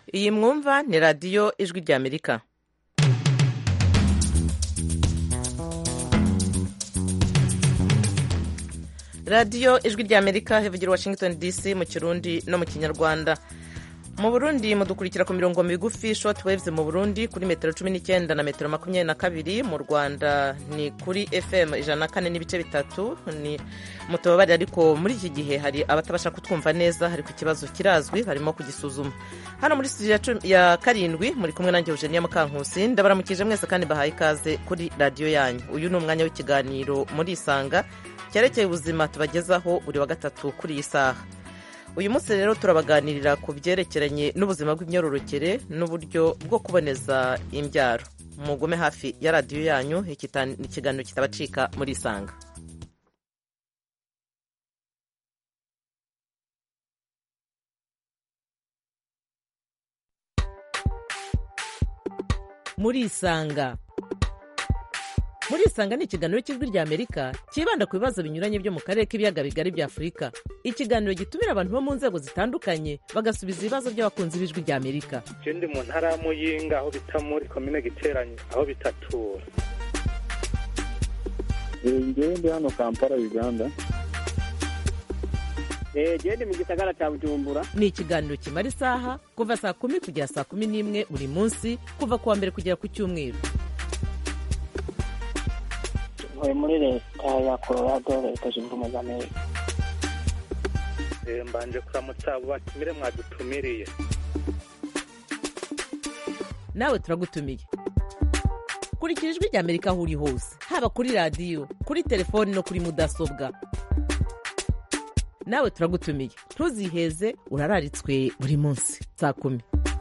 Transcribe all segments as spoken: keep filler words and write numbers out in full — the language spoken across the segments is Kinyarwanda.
iyi mwumva ni radiyo ijwi ry'Amerika. radiyo ijwi ry'Amerika ivugira Washington D C mu Kirundi no mu Kinyarwanda. Mu Burundi mudukurikira ku mirongo migufi short waves mu Burundi kuri metero cumi n'icyenda na metero makumyabiri na kabiri. Mu Rwanda ni kuri F M ijana na kane n'ibice bitatu. Ni mutubabare, ariko muri iki gihe hari abatabasha kutwumva neza, hari ku kibazo kirazwi barimo kugisuzuma. Hano muri studio ya karindwi muri kumwe nanjye Eugenia Mukankusi, ndabaramukije mwese kandi bahaye ikaze kuri radio yanyu. Uyu ni umwanya w'ikiganiro muri Isanga cyerekeye ubuzima tubagezaho buri wa gatatu kuri iyi saha. Uyu munsi rero turabaganirira ku byerekeranye n'ubuzima bw'imyororokere n'uburyo bwo kuboneza imbyaro. Mugume hafi ya radiyo yanyu, ikiganiro kitabacika muri Isanga. Muri Isanga. Muri Isanga ni ikiganiro cy'ijwi ry'Amerika kibanda ku bibazo binyuranye byo mu karere k'ibiyaga bigari bya Afurika. Ikiganiro gitumira abantu bo mu nzego zitandukanye bagasubiza ibibazo by'abakunzi b'ijwi ry'Amerika. Je ndi mu ntara ya Muyinga aho bita muri komine Giteranyi aho bitatura. Ngewe ndi hano Kampala, Uganda. Eh, je ndi mu gisagara cya Bujumbura. Ni ikiganiro kimara isaha kuva saa kumi kugera saa kumi n'imwe buri munsi, kuva kuwa mbere kugera ku Cyumweru. Ntuye muri leta ya Colorado, leta zunze ubumwe za Amerika. Eh, mbanje kuramutsa abo batumire mwadutumiriye. Nawe turagutumiye. Kurikira ijwi ry'Amerika aho uri hose, haba kuri radiyo, kuri telefoni no kuri mudasobwa. Nawe turagutumiye, ntuziheze, urararitswe buri munsi saa kumi.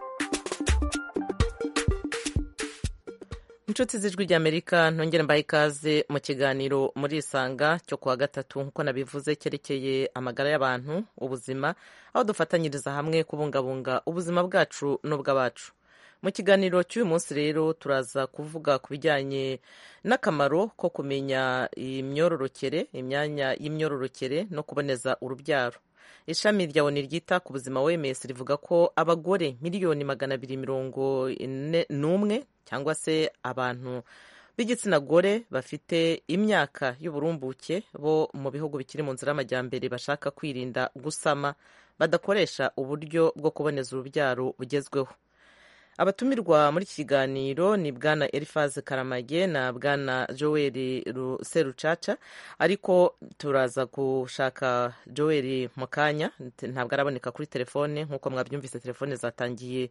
Inshuti z'ijwi ry'Amerika, ntongere mbaye ikaze mu kiganiro muri Isanga cyo kuwa gatatu, nk'uko nabivuze, cyerekeye amagara y'abantu, ubuzima, aho dufatanyiriza hamwe kubungabunga ubuzima bwacu n'ubw'abacu. Mu kiganiro cy'uyu munsi rero turaza kuvuga ku bijyanye n'akamaro ko kumenya imyororokere, imyanya y'imyororokere no kuboneza urubyaro. Ishami rya O N U ryita ku buzima O M S rivuga ko abagore miliyoni magana abiri mirongo ine n'umwe cyangwa se abantu b'igitsina gore bafite imyaka y'uburumbuke bo mu bihugu bikiri mu nzira y'amajyambere bashaka kwirinda gusama badakoresha uburyo bwo kuboneza urubyaro bugezweho. Abatumirwa muri iki kiganiro ni Bwana Elifaze Karamage na Bwana Joel Serucaca, ariko turaza gushaka Joel Mukanya, ntabwo araboneka kuri telefone. Nk'uko mwabyumvise, telefone zatangiye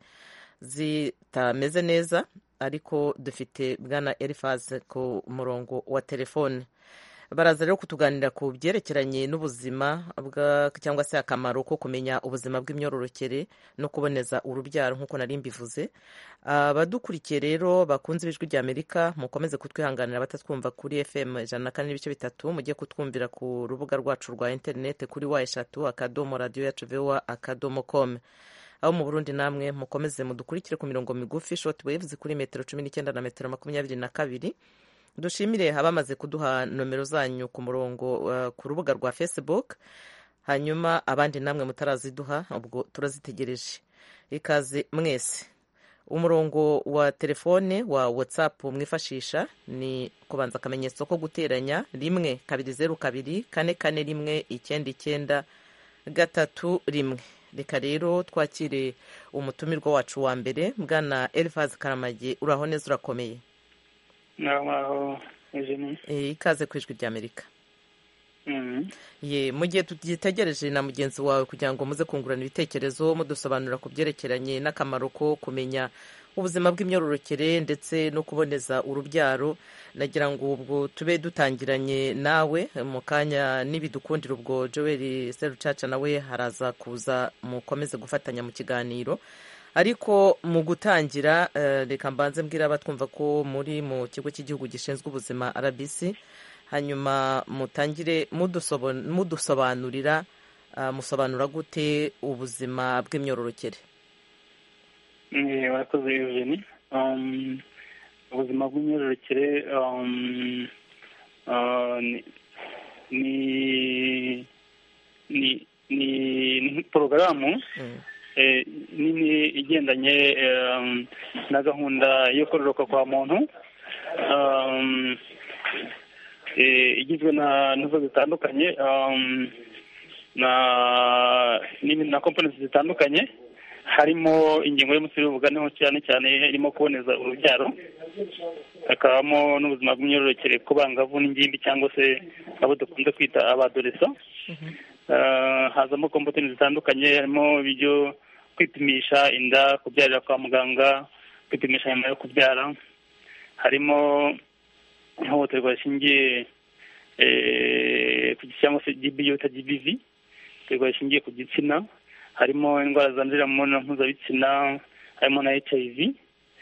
zitameze neza, ariko dufite Bwana Elifaze ku murongo wa telefone. Baraza rero kutuganira ku byerekeranye n'ubuzima cyangwa se akamaro ko kumenya ubuzima bw'imyororokere no kuboneza urubyaro, nk'uko nari mbivuze. Abadukurikiye rero bakunze ijwi ry'Amerika, mukomeze kutwihanganira batatwumva kuri F M ijana na kane n'ibice bitatu, mujye kutwumvira ku rubuga rwacu rwa interineti kuri wa eshatu akadomo radiyo yacu voa akadomo com. Aho mu Burundi namwe mukomeze mudukurikire ku mirongo migufi short waves kuri metero cumi n'icyenda na metero makumyabiri na kabiri. Dushimire abamaze kuduha nomero zanyu ku murongo uh, ku rubuga rwa Facebook. Hanyuma abandi namwe mutaraziduha, ubwo turazitegereje. Ikaze mwese. Umurongo wa telefone wa WhatsApp mwifashisha ni kubanza akamenyetso ko guteranya rimwe kabiri zeru kabiri kane kane rimwe icyenda icyenda gatatu rimwe. Reka rero twakire umutumirwa wacu wa mbere, Bwana Elifaze Karamage. Uraho neza, urakomeye? Naho Eugenie. Eh, ikaze ku ijwi ry'Amerika. Mhm. Ye, mu gihe tugitegereje na mugenzi wawe kugira ngo muze kungurana ibitekerezo mudusobanurira ku byerekeranye n'akamaro ko kumenya ubuzima bw'imyororokere ndetse no kuboneza urubyaro, nagira ngo ubwo tube dutangiranye nawe mu kanya, nibidukundira ubwo Joel Serucaca nawe haraza kuza mukomeze gufatanya mu kiganiro. Ariko mu gutangira, reka mbanze mbwira abatwumva ko muri mu kigo cy'igihugu gishinzwe ubuzima R B C, hanyuma mutangire mudusobanurira musobanura gute ubuzima bw'imyororokere. Eh, warakoze Eugenie. Um, ubuzima bw'imyororokere um, uh, ni ni ni ni porogaramu mm. nini igendanye na gahunda yo kororoka kwa muntu igizwe na nivo zitandukanye na na components zitandukanye, harimo ingingo y'umunsi w'ubuganeho cyane cyane irimo kuboneza urubyaro, hakabamo n'ubuzima bw'imyororokere ku bangavu n'ingimbi cyangwa se abo dukunze kwita abadoreso. Hazamo components zitandukanye, harimo ibyo kwipimisha inda, kubyarira kwa muganga, kwipimisha nyuma yo kubyara, harimo ihohoterwa rishingiye cyangwa se G B V cyangwa G B V, ihohoterwa rishingiye ku gitsina, harimo indwara zandurira mu mibonano mpuzabitsina, harimo na H I V,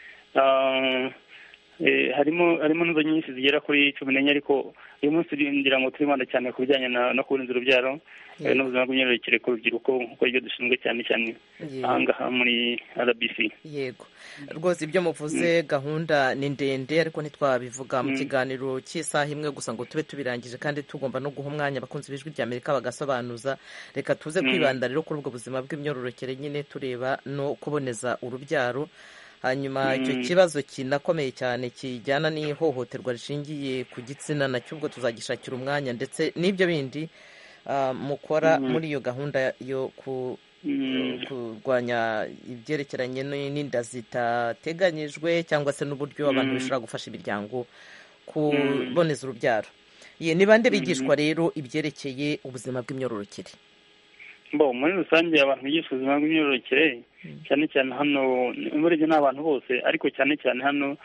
harimo harimo n'izo nyinshi zigera kuri cumi n'enye, ariko uyu munsi ngira ngo turibanda cyane ku bijyanye no kuboneza urubyaro n'ubuzima bw'imyororokere ku rubyiruko, nk'uko ibyo dushinzwe cyane cyane aha ngaha muri R B C. Yego rwose ibyo muvuze gahunda ni ndende, ariko ntitwabivuga mu kiganiro cy'isaha imwe gusa ngo tube tubirangije, kandi tugomba no guha umwanya abakunzi b'ijwi rya Amerika bagasobanuza. Reka tuze kwibanda rero kuri ubwo buzima bw'imyororokere nyine tureba no kuboneza urubyaro. Hanyuma icyo kibazo kinakomeye cyane kijyana n'ihohoterwa rishingiye ku gitsina nacyo ubwo tuzagishakira umwanya, ndetse n'ibyo bindi mukora muri iyo gahunda yo kurwanya ibyerekeranye n'inda zitateganyijwe cyangwa se n'uburyo abantu bashobora gufasha imiryango kuboneza urubyaro. Ni bande bigishwa rero ibyerekeye ubuzima bw'imyororokere? Bo muri rusange abantu bigisha ubuzima bw'imyororokere cyane cyane hano muri ni abantu bose, ariko cyane cyane hano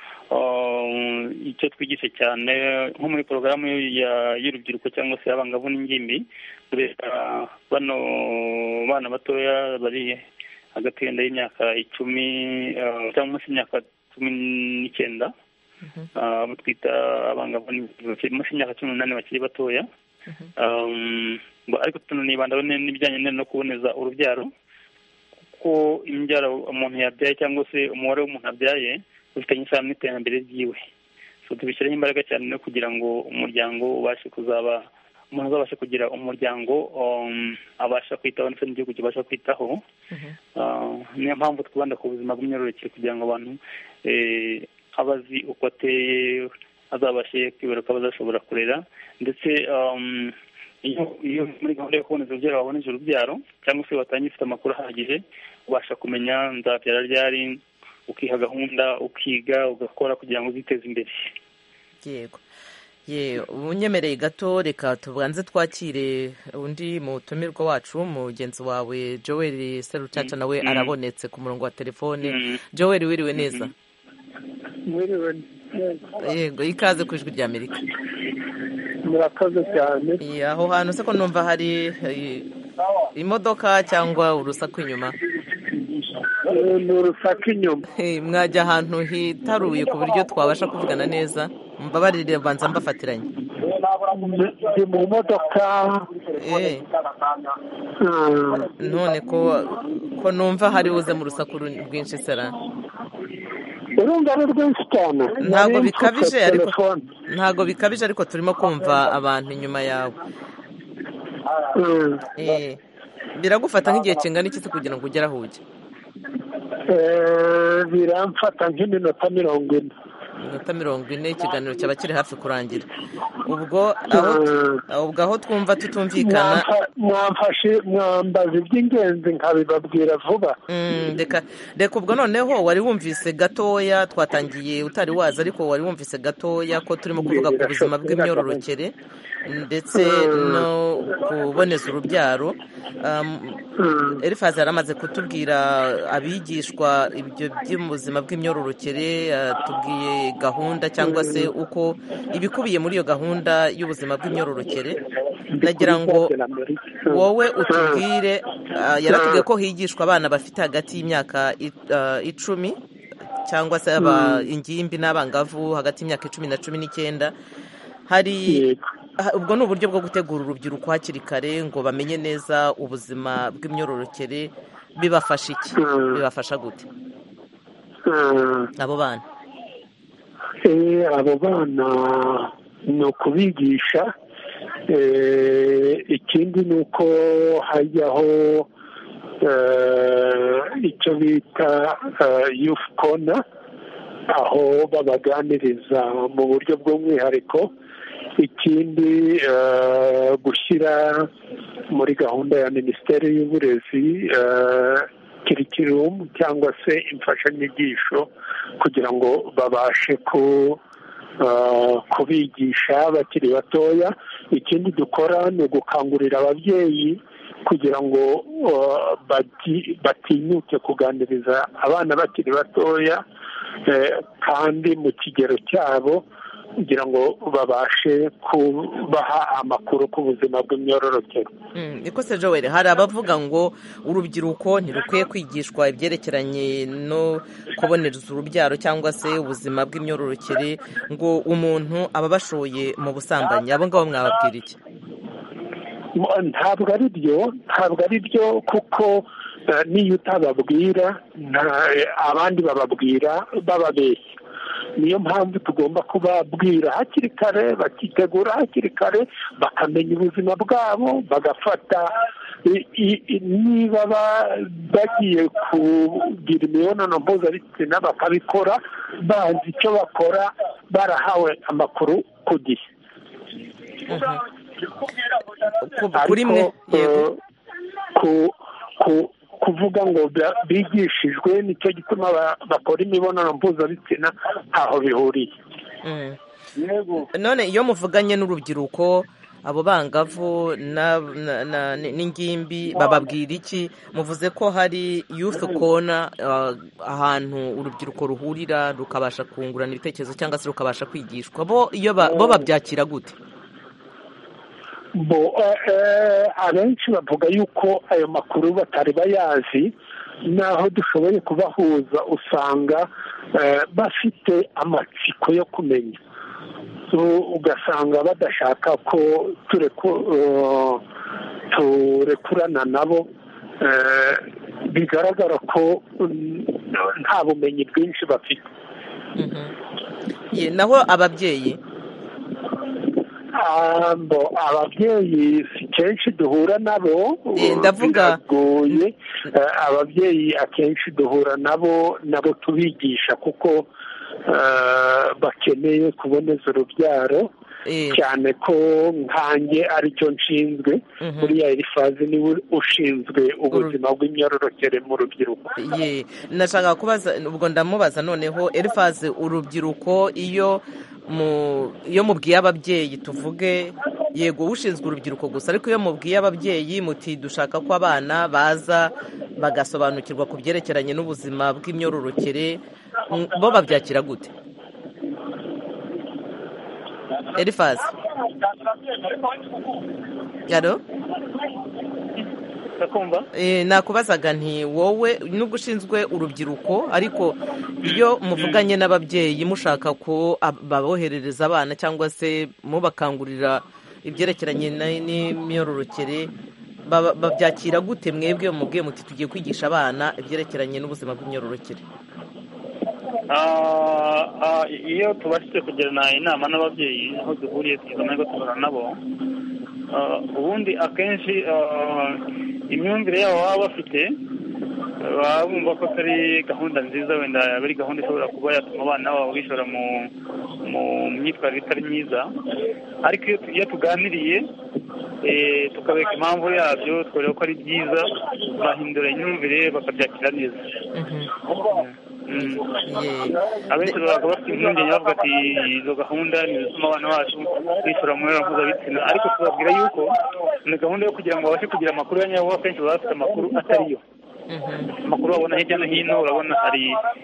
icyo twigisha cyane nko muri porogaramu y'urubyiruko cyangwa se abangavu n'ingimbi, bano bana batoya bari hagati yenda y'imyaka icumi cyangwa munsi y'imyaka cumi n'icyenda, abo twita abangavu munsi y'imyaka cumi n'umunani bakiri batoya. Ariko tunanibandaho n'ibijyanye no kuboneza urubyaro, kuko imbyaro umuntu yabyaye cyangwa se umubare w'umuntu abyaye ufitanye isano n'iterambere ryiwe. So tubishyiraho imbaraga cyane no kugira ngo umuryango ubashe kuzaba umuntu azabashe kugira umuryango abasha kwitaho ndetse n'igihugu kibasha kwitaho. Niyo mpamvu twibanda ku buzima bw'imyororokere kugira ngo abantu abazi uko ateye azabashe kwibaruka, bazashobora kurera, ndetse iyo muri gahunda yo kuboneza urubyaro waboneje urubyaro cyangwa se watangiye ufite amakuru ahagije, ubasha kumenya nzabyara ryari, ukiha gahunda, ukiga, ugakora kugira ngo uziteze imbere. Yego ye unyemereye gato, reka tubanze twakire undi mutumirwa wacu, mugenzi wawe Joel Serucaca nawe arabonetse ku murongo wa telefone. Joel, wiriwe neza? Wiriwe. Yego, ikaze ku ijwi rya Amerika. Murakoze cyane. Aho hantu se ko numva hari imodoka cyangwa urusaku inyuma? Ni urusaku inyuma. Mwajya ahantu hitaruye ku buryo twabasha kuvugana neza? Mbabarire banza mbafatiranye. Ndi mu modoka. None ko ko numva hari uze mu rusaku rwinshi sera? Urumva ari rwinshi cyane. Ntabwo bikabije ariko ntabwo bikabije ariko turimo kumva abantu inyuma yawe. Eh, biragufata nk'igihe kingana iki kugira ngo ugere aho ujya? Eh, biramfata nk'iminota mirongo ine. Iminota mirongo ine ikiganiro cyaba kiri hafi kurangira. Ubwo aho ubwo aho twumva tutumvikana, mwamfashe mwambaza iby'ingenzi nkabibabwira vuba. Reka reka ubwo noneho wari wumvise gatoya, twatangiye utari waza ariko wari wumvise gatoya ko turimo kuvuga ku buzima bw'imyororokere ndetse no kuboneza urubyaro. Elifazi yaramaze kutubwira abigishwa ibyo by'ubuzima bw'imyororokere, tubwiye gahunda cyangwa se uko ibikubiye muri iyo gahunda y'ubuzima bw'imyororokere. Nagira ngo wowe utubwire, yaratubwiye ko higishwa abana bafite hagati y'imyaka icumi cyangwa se aba ingimbi n'abangavu hagati y'imyaka icumi na cumi n'icyenda. Hari ubwo ni uburyo bwo gutegura urubyiruko hakiri kare ngo bamenye neza ubuzima bw'imyororokere. Bibafasha iki? Bibafasha gute abo bana? Abo bana ni ukubigisha. Ikindi ni uko hajyaho icyo bita youth corner, aho babaganiriza mu buryo bw'umwihariko. Ikindi gushyira muri gahunda ya minisiteri y'uburezi kirikirimu cyangwa se imfashanyigisho kugira ngo babashe ku kubigisha bakiri batoya. Ikindi dukora ni ugukangurira ababyeyi kugira ngo batinyuke kuganiriza abana bakiri batoya kandi mu kigero cyabo kugira ngo babashe kubaha amakuru ku buzima bw'imyororokere. niko se Joel, hari abavuga ngo urubyiruko ntirukwiye kwigishwa ibyerekeranye no kubonereza urubyaro cyangwa se ubuzima bw'imyororokere, ngo umuntu aba bashoye mu busambanyi. abo ngabo mwababwira iki? Ntabwo ari byo ntabwo ari byo kuko niyo utababwira abandi bababwira bababeshya. Niyo mpamvu tugomba kubabwira hakiri kare, bakitegura hakiri kare, bakamenya ubuzima bwabo, bagafata niba bagiye kugira imibonano mpuzabitsina bakabikora bazi icyo bakora, barahawe amakuru ku gihe. Ariko kuvuga ngo bigishijwe nicyo gituma bakora imibonano mpuzabitsina ntaho bihuriye. None iyo muvuganye n'urubyiruko, abo bangavu n'ingimbi, bababwira iki? Muvuze ko hari youth corner, ahantu urubyiruko ruhurira rukabasha kungurana ibitekerezo cyangwa se rukabasha kwigishwa. bo iyo bo babyakira gute? bo abenshi bavuga yuko ayo makuru batari bayazi, naho dushoboye kubahuza usanga bafite amatsiko yo kumenya, ugasanga badashaka ko turekurana nabo. Bigaragara ko nta bumenyi bwinshi bafite. naho ababyeyi ababyeyi si kenshi duhura nabo, biragoye. Ababyeyi akenshi duhura nabo nabo tubigisha kuko bakeneye kuboneza urubyaro, cyane ko nkanjye aricyo nshinzwe. buriya Elifazi niwe ushinzwe ubuzima bw'imyororokere mu rubyiruko. nashaka kubaza, ubwo ndamubaza noneho, Elifazi, urubyiruko iyo iyo mubwiye ababyeyi, tuvuge yego ushinzwe urubyiruko gusa, ariko iyo mubwiye ababyeyi muti dushaka ko abana baza bagasobanukirwa ku byerekeranye n'ubuzima bw'imyororokere, bo babyakira gute? Elifazi, yaro nakubazaga nti wowe nubwo ushinzwe urubyiruko, ariko iyo muvuganye n'ababyeyi mushaka ko baboherereza abana cyangwa se mubakangurira ibyerekeranye n'imyororokere, babyakira gute mwebwe mubwiye muti tugiye kwigisha abana ibyerekeranye n'ubuzima bw'imyororokere? iyo tubashije kugirana inama n'ababyeyi aho duhuriye tugize amahirwe tubana nabo, ubundi akenshi imyumvire yabo baba bafite, baba bumva ko atari gahunda nziza, wenda yaba ari gahunda ishobora kuba yatuma abana babo bishora mu myitwarire itari myiza. Ariko iyo tuganiriye tukabereka impamvu yabyo, twereka ko ari byiza, bahindura imyumvire bakabyakira neza. abenshi baba bafite impungenge bavuga ati izo gahunda ntizituma abana bacu bishora mu mibonano mpuzabitsina, ariko tubabwira yuko ni gahunda yo kugira ngo babashe kugira amakuru ya nyayo. Akenshi baba bafite amakuru atari yo, amakuru babona hirya no hino. Urabona hari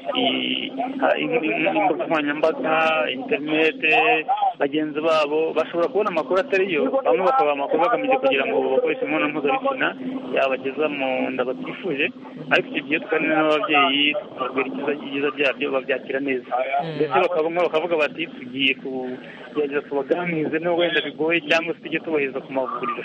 imbuga nkoranyambaga, interinete, bagenzi babo bashobora kubona amakuru atari yo, bamwe bakabaha amakuru bagamije kugira ngo bakoreshe imibonano mpuzabitsina yabageza mu nda batifuje. Ariko icyo gihe tuganira n'ababyeyi tukababwira ibyiza byabyo, babyakira neza, ndetse bakavuga bati tugiye kugerageza tubaganirize n'ubwo wenda bigoye, cyangwa se tujye tubaheza ku mavuriro.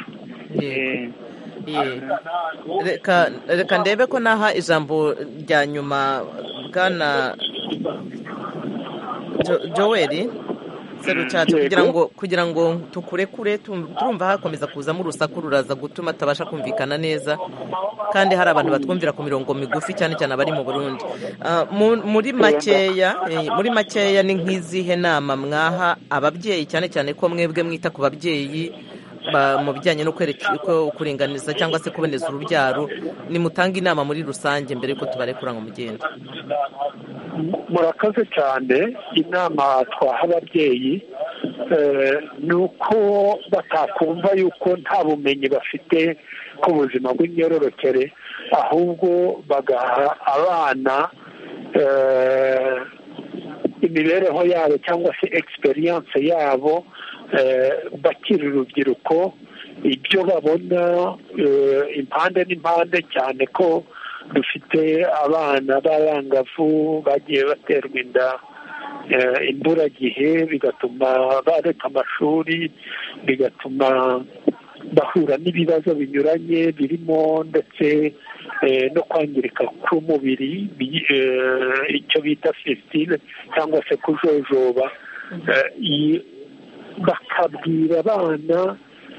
reka ndebe ko naha ijambo rya nyuma bwana Joel. serucaca kugira ngo kugira ngo tukurekure turumva hakomeza kuzamo urusaku ruraza gutuma atabasha kumvikana neza kandi hari abantu batwumvira ku mirongo migufi cyane cyane abari mu Burundi. Muri makeya muri makeya ni nk'izihe nama mwaha ababyeyi cyane cyane ko mwebwe mwita ku babyeyi mu bijyanye no kuringaniza cyangwa se kuboneza urubyaro, nimutanga inama muri rusange mbere yuko tubarekura ngo mugende? Murakoze cyane. Inama twaha ababyeyi ni uko batakumva yuko nta bumenyi bafite ku buzima bw'imyororokere, ahubwo bagaha abana imibereho yabo cyangwa se experience yabo bakiri urubyiruko, ibyo babona impande n'impande, cyane ko dufite abana b'abangavu bagiye baterwa inda imburagihe, bigatuma bareka amashuri, bigatuma bahura n'ibibazo binyuranye birimo ndetse no kwangirika k'umubiri, icyo bita fistile cyangwa se kujojoba. Bakabwira abana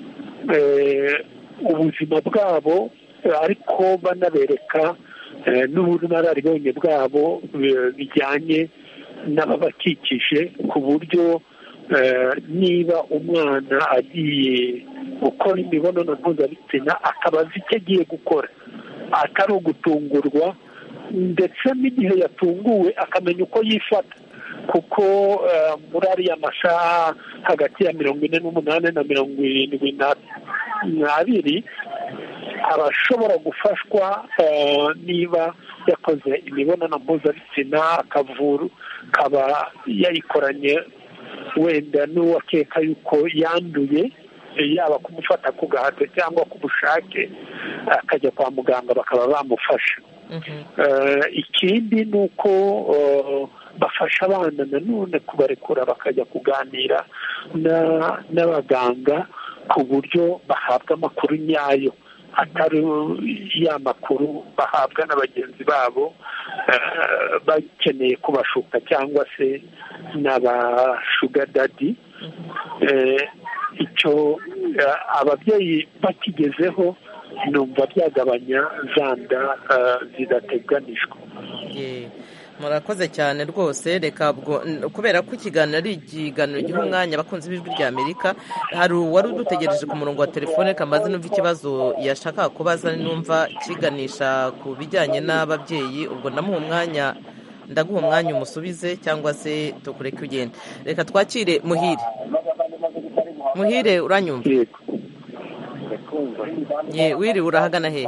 ubuzima bwabo ariko banabereka n'ubunararibonye bwabo bijyanye n'ababakikije, ku buryo niba umwana agiye gukora imibonano mpuzabitsina akaba azi icyo agiye gukora, atari ugutungurwa, ndetse n'igihe yatunguwe akamenya uko yifata, kuko muri ariya masaha hagati ya mirongo ine n'umunani na mirongo irindwi n'abiri abashobora gufashwa niba yakoze imibonano mpuzabitsina akavura kaba yayikoranye wenda n'uwakeka yuko yanduye, yaba kumufata ku gahato cyangwa ku bushake, akajya kwa muganga bakaba bamufasha. Ikindi ni uko bafasha abana nanone kubarekura bakajya kuganira n'abaganga ku buryo bahabwa amakuru nyayo, atari ya makuru bahabwa na bagenzi babo bakeneye kubashuka cyangwa se n'aba shuga dadi. Icyo ababyeyi bakigezeho numva byagabanya za nda zidateganijwe. Murakoze cyane rwose. Reka kubera ko ikiganiro ari ikiganiro giha umwanya abakunzi b'ijwi rya Amerika, hari uwari udutegereje ku murongo wa telefone kamaze numva ikibazo yashakaga kubaza, numva kiganisha ku bijyanye n'ababyeyi, ubwo ndamuha umwanya ndaguha umwanya umusubize cyangwa se tukureke ugende. Reka twakire Muhire. Muhire, uranyumva? Ye, wiri urahagana hehe?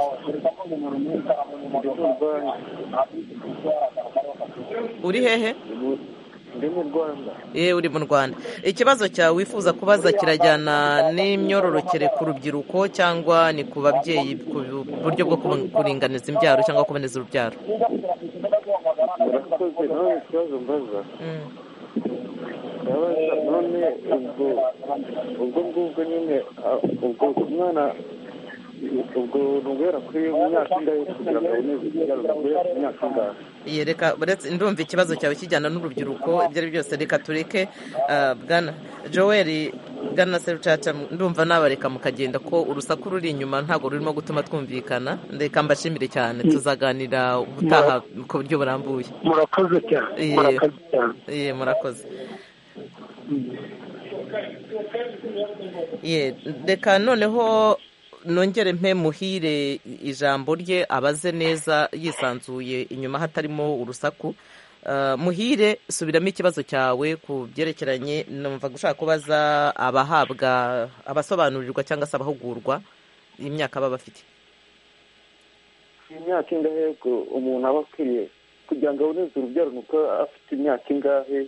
Uri hehe? Ndi mu Rwanda. Ye, uri mu Rwanda. Ikibazo cyawe wifuza kubaza kirajyana n'imyororokere ku rubyiruko cyangwa ni ku babyeyi ku buryo bwo kuringaniza imbyaro cyangwa kuboneza urubyaro? Murakoze. None ikibazo mbaza, none ubwo ubwo ngubwo nyine ubwo umwana ubwo ntugera kuri myaka ingahe kugira ngo aboneze urubyaro, ntugera ku myaka ingahe? Ye, reka ndumva ikibazo cyawe kijyana n'urubyiruko, ibyo ari byose reka tureke bwana Joel, bwana Serucaca, ndumva nabareka mukagenda ko urusaku ruri inyuma ntabwo rurimo gutuma twumvikana. Reka mbashimire cyane, tuzaganira ubutaha ku buryo burambuye. Murakoze cyane. Murakoze cyane. Ye, murakoze. Ye, reka noneho nongere mpe Muhire ijambo rye abaze neza yisanzuye inyuma hatarimo urusaku. Muhire, subiramo ikibazo cyawe ku byerekeranye, numva gushaka kubaza abahabwa abasobanurirwa cyangwa se abahugurwa imyaka baba bafite. Imyaka ingahe umuntu aba akwiriye kugira ngo aboneze urubyaro, nuko afite imyaka ingahe?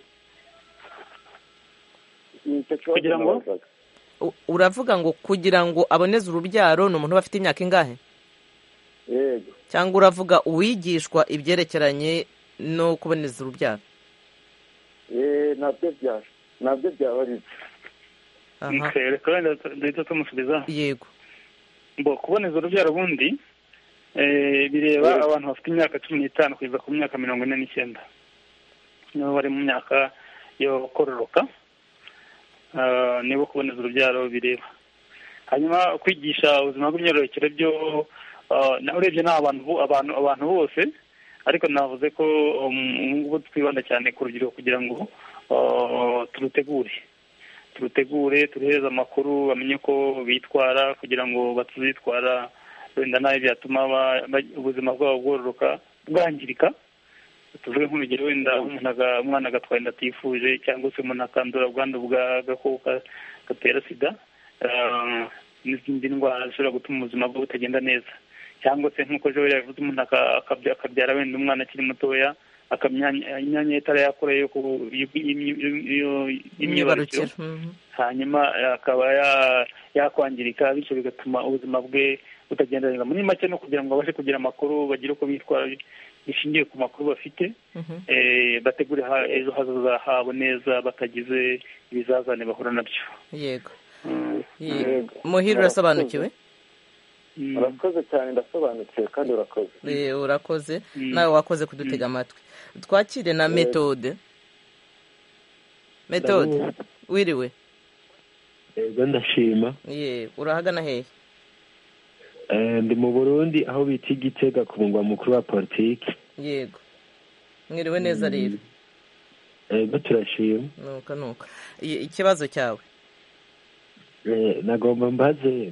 Kugira ngo uravuga ngo kugira ngo aboneze urubyaro ni umuntu uba afite imyaka ingahe? Yego. Cyangwa uravuga uwigishwa ibyerekeranye no kuboneza urubyaro? Eh, nabyo byaje nabyo byabarize. Aha. Reka wenda duhita tumusubiza. Yego. Mbo kuboneza urubyaro bundi eh bireba abantu bafite imyaka cumi n'itanu kugeza ku myaka mirongo ine n'icyenda, nibo bari mu myaka yo kororoka. nibo kuboneza urubyaro bireba. Hanyuma kwigisha ubuzima bw'imyororokere byo urebye ni abantu abantu abantu bose, ariko navuze ko ngubu twibanda cyane ku rubyiruko kugira ngo turutegure turutegure turuhereze amakuru bamenye ko bitwara kugira ngo batazitwara wenda nabi byatuma ubuzima bwabo bwororoka bwangirika. Tuvuge nk'urugero wenda umwana agatwara inda atifuje, cyangwa se umuntu akandura ubwandu bw'agakoko gatera sida n'izindi ndwara zishobora gutuma ubuzima bwe butagenda neza, cyangwa se nk'uko ejo yavuze umuntu akabyara wenda umwana akiri mutoya imyanya itarayakora y'imyibarukiro, hanyuma akaba yakwangirika, bityo bigatuma ubuzima bwe butagenda neza. Muri make no kugira ngo babashe kugira amakuru, bagire uko bitwara bishingiye ku makuru bafite, bategure ejo hazaza habo neza batagize ibizazane bahura nabyo. Yego. Muhire, urasobanukiwe? urakoze cyane, ndasobanukiwe kandi urakoze. Urakoze nawe wakoze kudutega amatwi. Twakire na Methode. Methode, wiriwe? Yego, ndashima. Ye, urahagana hehe? Ndi mu Burundi, aho bita Igitega ku mugwa mukuru wa politiki. Yego, mwiriwe neza rero? Yego, turashima. Nuka nuka. Ikibazo cyawe? Nagomba mbaze.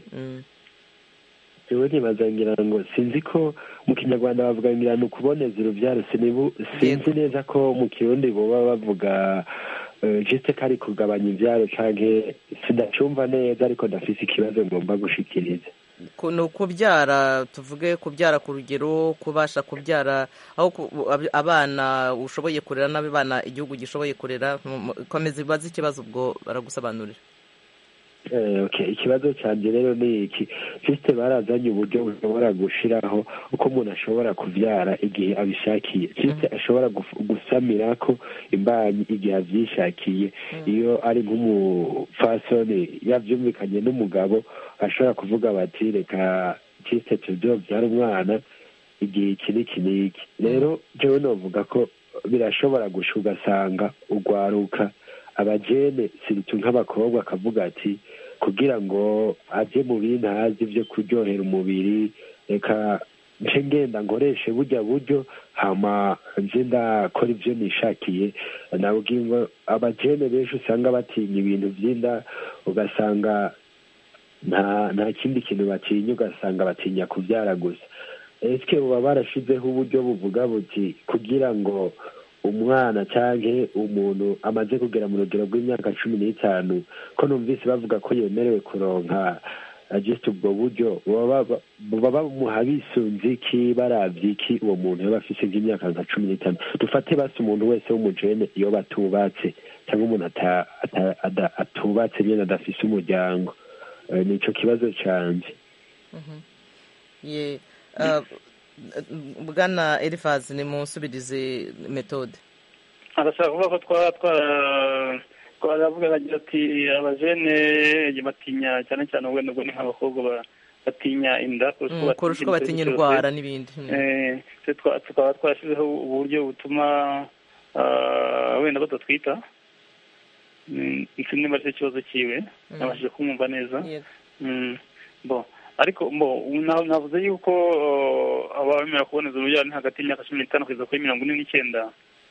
Jewe nibaza ngira ngo sinzi ko mu Kinyarwanda bavuga ngira ni ukuboneza urubyaro, sinzi neza ko mu Kirundi boba bavuga juste ko ari kugabanya ibyaro canke sidacumva neza, ariko ndafise ikibazo ngomba gushikiriza. Ni ukubyara, tuvuge kubyara ku rugero, kubasha kubyara aho abana ushoboye kurera n'abana igihugu gishoboye kurera. Komeza ibaze ikibazo ubwo baragusobanurira. Okay, ikibazo cyanje rero ni iki, juste barazanye uburyo bushobora gushiraho uko umuntu ashobora kubyara igihe abishakiye, juste ashobora gusamira ko imbanyi igihe avyishakiye. Iyo ari nk'umufasoni yavyumvikanye n'umugabo, ashobora kuvuga bati reka juste tuvyobyara umwana igihe iki n'iki n'iki. Rero jewe novuga ko birashobora gusha ugasanga ugwaruka abajene siritu nk'abakobwa akavuga ati kugira ngo aje mu bintu azi byo kuryohera umubiri, reka nce ngenda nkoreshe burya buryo hama nje ndakora ibyo nishakiye. Nabwiye ngo abajene benshi usanga batinya ibintu by'inda, ugasanga nta nta kindi kintu batinya, ugasanga batinya kubyara gusa. Eske baba barashizeho uburyo buvuga buti kugira ngo umwana cyangwa umuntu amaze kugera mu rugero rw'imyaka cumi n'itanu, ko numvise bavuga ko yemerewe kuronka just ubwo buryo, baba bamuha bisunze iki, baravye iki uwo muntu yoba afise nk'imyaka nka cumi n'itanu? Dufate basi umuntu wese w'umujene iyo batubatse, cyangwa umuntu atubatse nyene adafise umuryango. Nico kibazo canje. Ye Bwana Eliphaz, ni musubirize Methode. Arashaka kuvuga ko twara twara twaravuga ati abajene batinya cyane cyane wenda ubwo ni nk'abakobwa batinya inda kurusha uko batinya indwara n'ibindi. Eh, tukaba twashizeho uburyo butuma wenda batatwita. Iki ni bari ikibazo kiwe, nabashije kumumva neza. Bo ariko mbo navuze yuko abamera kuboneza urubyaro ni hagati y'imyaka cumi n'itanu kugeza kuri mirongo ine n'icyenda.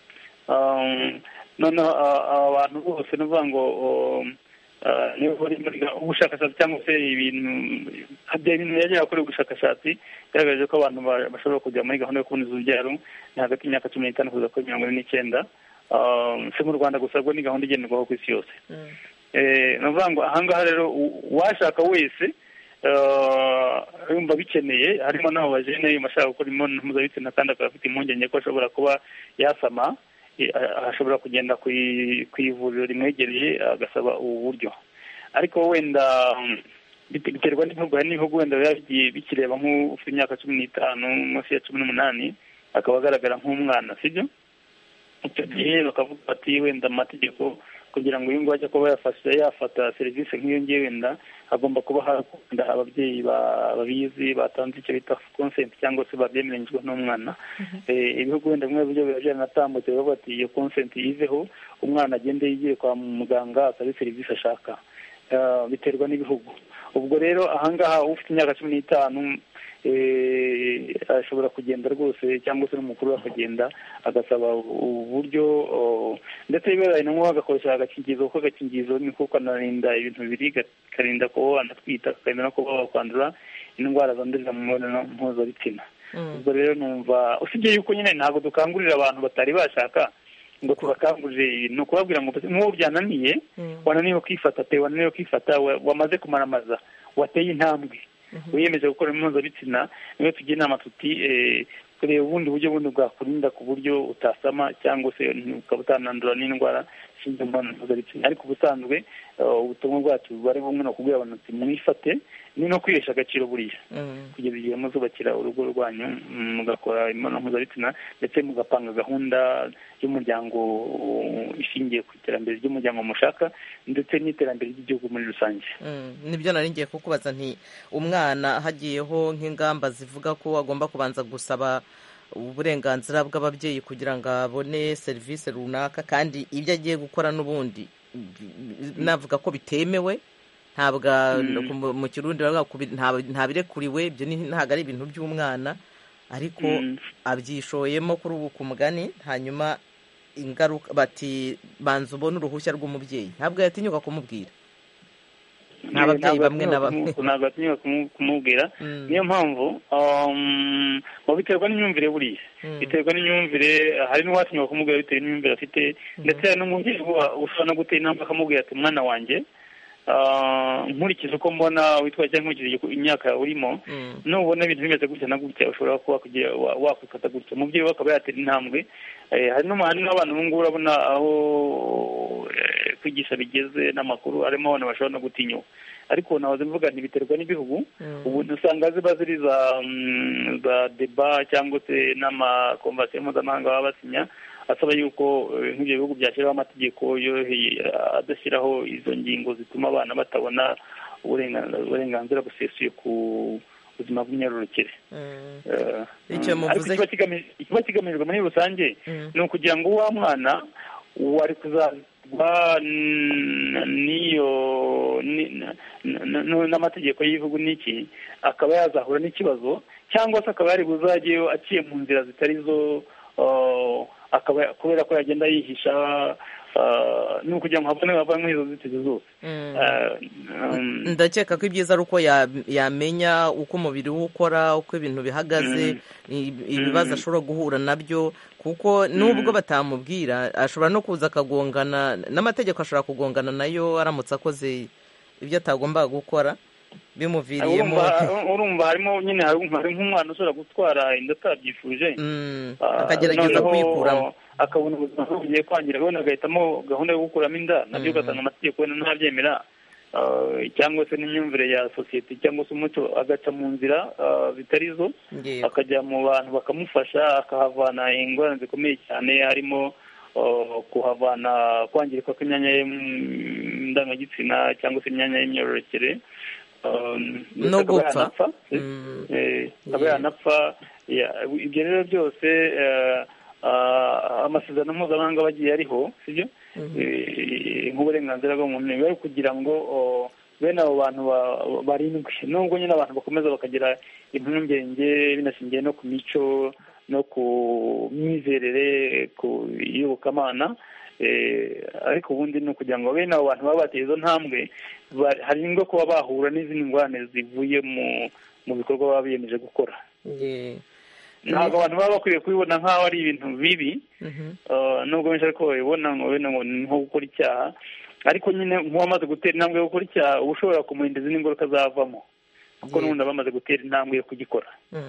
Noneho abantu bose ni ukuvuga ngo niba bari muri ubushakashatsi cyangwa se ibintu ibintu yagiye akora ubushakashatsi byagaragaje ko abantu bashobora kujya muri gahunda yo kuboneza urubyaro ni hagati y'imyaka cumi n'itanu kugeza kuri mirongo ine n'icyenda. Si mu Rwanda gusa, ubwo ni gahunda igenderwaho ku isi yose. Ni ukuvuga ngo ahangaha rero uwashaka wese yumva bikeneye, harimo n'abo bajene bashaka gukora imibonano mpuzabitsina kandi akaba afite impungenge ko ashobora kuba yasama, ashobora kugenda ku ivuriro rimwegereye agasaba ubu buryo. Ariko wenda biterwa n'ibihugu, hari n'ibihugu wenda biba bigiye bikireba nk'ufite imyaka cumi n'itanu munsi ya cumi n'umunani akaba agaragara nk'umwana, sibyo? Icyo gihe bakavuga bati wenda amategeko kugira ngo uyu nguyu ajye kuba yafata serivisi nk'iyo ngiyo wenda hagomba kuba hakunda ababyeyi babizi batanze icyo bita consent cyangwa se babyemeranyijwe n'umwana. Ibihugu wenda bimwe buryo biba byaranatambutse bavuga ati iyo consent yiveho umwana agende yigiye kwa muganga asabe serivisi ashaka, biterwa n'ibihugu. Ubwo rero ahangaha ufite imyaka cumi n'itanu ashobora kugenda rwose cyangwa se n'umukuru akagenda agasaba uburyo, ndetse bibaye na ngombwa agakoresha agakingirizo kuko agakingirizo ni ko kanarinda ibintu bibiri, karinda kuba wanatwita kakarinda no kuba wakwandura indwara zandurira mu mibonano mpuzabitsina. ubwo rero numva usibye yuko nyine ntabwo dukangurira abantu batari bashaka ngo tubakangurire ni ukubabwira ngo nk'uwo byananiye wananiwe kwifata pe wananiwe kwifata wamaze kumaramaza wateye intambwe wiyemeje gukora impuzabitsina niyo tugira inama tuti kureba ubundi buryo bundi bwakurinda ku buryo utasama cyangwa se ukaba utanandura n'indwara ishinzwe mu mpuzabitsina. Ariko ubusanzwe ubutumwa bwacu bari bumwe no kubwira abantu ati mwifate ni no kwihesha agaciro buriya kugeza igihe muzubakira urugo rwanyu mugakora imibonano mpuzabitsina ndetse mugapanga gahunda y'umuryango ishingiye ku iterambere ry'umuryango mushaka ndetse n'iterambere ry'igihugu muri rusange. Nibyo nari ngiye kukubaza nti umwana hagiyeho nk'ingamba zivuga ko agomba kubanza gusaba uburenganzira bw'ababyeyi kugira ngo abone serivisi runaka kandi ibyo agiye gukora n'ubundi navuga ko bitemewe ntabwo mu kirundi nta birekuriwe ibyo ntabwo ari ibintu by'umwana ariko abyishoyemo kuri ubu ku mugani hanyuma ingaruka bati banza ubone uruhushya rw'umubyeyi ntabwo yatinyuka kumubwira n'ababyeyi bamwe na bamwe ntabwo batinyuka kumubwira. Niyo mpamvu mu biterwa n'imyumvire buriya biterwa n'imyumvire hari n'uwatinyuka kumubwira bitewe n'imyumvire afite ndetse hari n'umubyeyi ushobora no gutera intambwe akamubwira ati mwana wanjye nkurikije uko mbona witwa cyangwa nkurikije imyaka yawe urimo nubona ibintu bimeze gutya na gutya ushobora kuba wakwifata gutya. Umubyeyi we akaba yatera intambwe. Hari n'abantu ubu ngubu urabona aho kwigisha bigeze n'amakuru harimo abantu bashobora no gutinyuka ariko nahoze mvuga ntibiterwa n'ibihugu. Ubu usanga ziba ziri za deba cyangwa se n'amakonvasiyo mpuzamahanga baba basinya asaba yuko nk'ibyo bihugu byashyiraho amategeko adashyiraho izo ngingo zituma abana batabona uburenganzira busesuye ku buzima bw'imyororokere. Ikiba kigamijwe muri rusange ni ukugira ngo uwa mwana wari kuzazwa n'iyo n'amategeko y'ibihugu n'iki akaba yazahura n'ikibazo cyangwa se akaba yari buzajyeyo aciye mu nzira zitari zo akaba kubera ko yagenda yihisha ni ukugira ngo habone bava nk'izo nzitizi zose. Ndakeka ko ibyiza ari uko yamenya uko umubiri we ukora uko ibintu bihagaze ibibazo ashobora guhura nabyo kuko nubwo batamubwira ashobora no kuza akagongana n'amategeko ashobora kugongana nayo aramutse akoze ibyo atagomba gukora bimuviriyemo. Urumva harimo nyine hari nk'umwana ushobora gutwara inda atabyifuje akagerageza kuyikuramo akabona ubuzima bugiye kwangira abona agahitamo gahunda yo gukuramo inda nabyo ugasanga amategeko wenda ntabyemera cyangwa se n'imyumvire ya sosiyete cyangwa se umuco agaca mu nzira zitari zo akajya mu bantu bakamufasha akahavana ingorane zikomeye cyane harimo kuhavana kwangirika kw'imyanya y'indangagitsina cyangwa se imyanya y'imyororokere no gupfa akaba yanapfa. Ibyo rero byose amasezerano mpuzamahanga bagiye ariho sibyo nk'uburenganzira bw'umuntu biba kugira ngo bene abo bantu barindwi nubwo nyine abantu bakomeza bakagira impungenge binashingiye no ku mico no ku myizerere ku iyobokamana ariko ubundi ni ukugira ngo bene abo bantu baba bateye izo ntambwe harindwa kuba bahura n'izindi ngorane zivuye mu bikorwa baba biyemeje gukora. Ntabwo abantu baba bakwiriye kubibona nk'aho ari ibintu bibi nubwo benshi ariko babibona ngo ni nko gukora icyaha ariko nyine nk'uwamaze gutera intambwe yo gukora icyaha uba ushobora kumurinda izindi ngaruka zavamo kuko n'ubundi aba amaze gutera intambwe yo kugikora.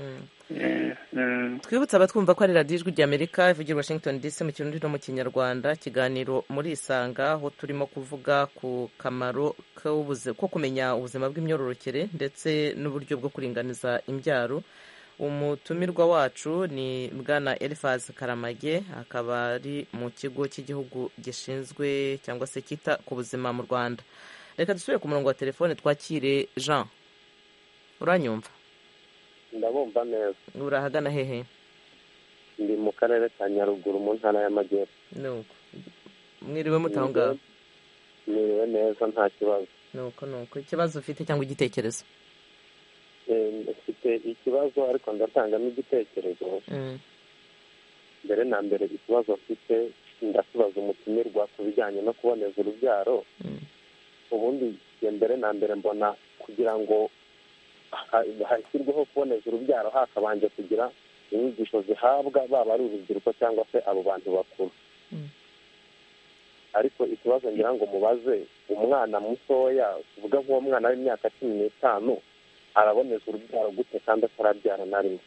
Twibutse abatwumva ko ari radiyo ijwi ry'Amerika ivugira Washington D C mu kirundi no mu kinyarwanda ikiganiro muri Isanga aho turimo kuvuga ku kamaro ko kumenya ubuzima bw'imyororokere ndetse n'uburyo bwo kuringaniza imbyaro umutumirwa wacu ni bwana Eliphaz Karamage, akaba ari mu kigo cy'igihugu gishinzwe cyangwa se kita ku buzima mu Rwanda. Reka dusubire ku murongo wa telefone twakire Jean. Uranyumva? Ndabumva neza. Urahagana hehe? Ndi mu karere ka Nyaruguru mu ntara y'Amajyepfo. Nuko mwiriwe mutanga? Mwiriwe neza nta kibazo. Nuko nuko ikibazo ufite cyangwa igitekerezo? Eh, mfite ikibazo ariko ndatangamo igitekerezo. Mbere na mbere ikibazo mfite ndasubaza umutumirwa ku bijyanye no kuboneza urubyaro. Ubundi mbere na mbere mbona kugira ngo hashyirweho kuboneza urubyaro hakabanje kugira inyigisho zihabwa baba ari urubyiruko cyangwa se abo bantu bakuru. Ariko ikibazo ngira ngo mubaze umwana mutoya uvuga nk'uwo mwana w'imyaka cumi n'itanu araboneza urubyaro gute kandi atarabyara na rimwe?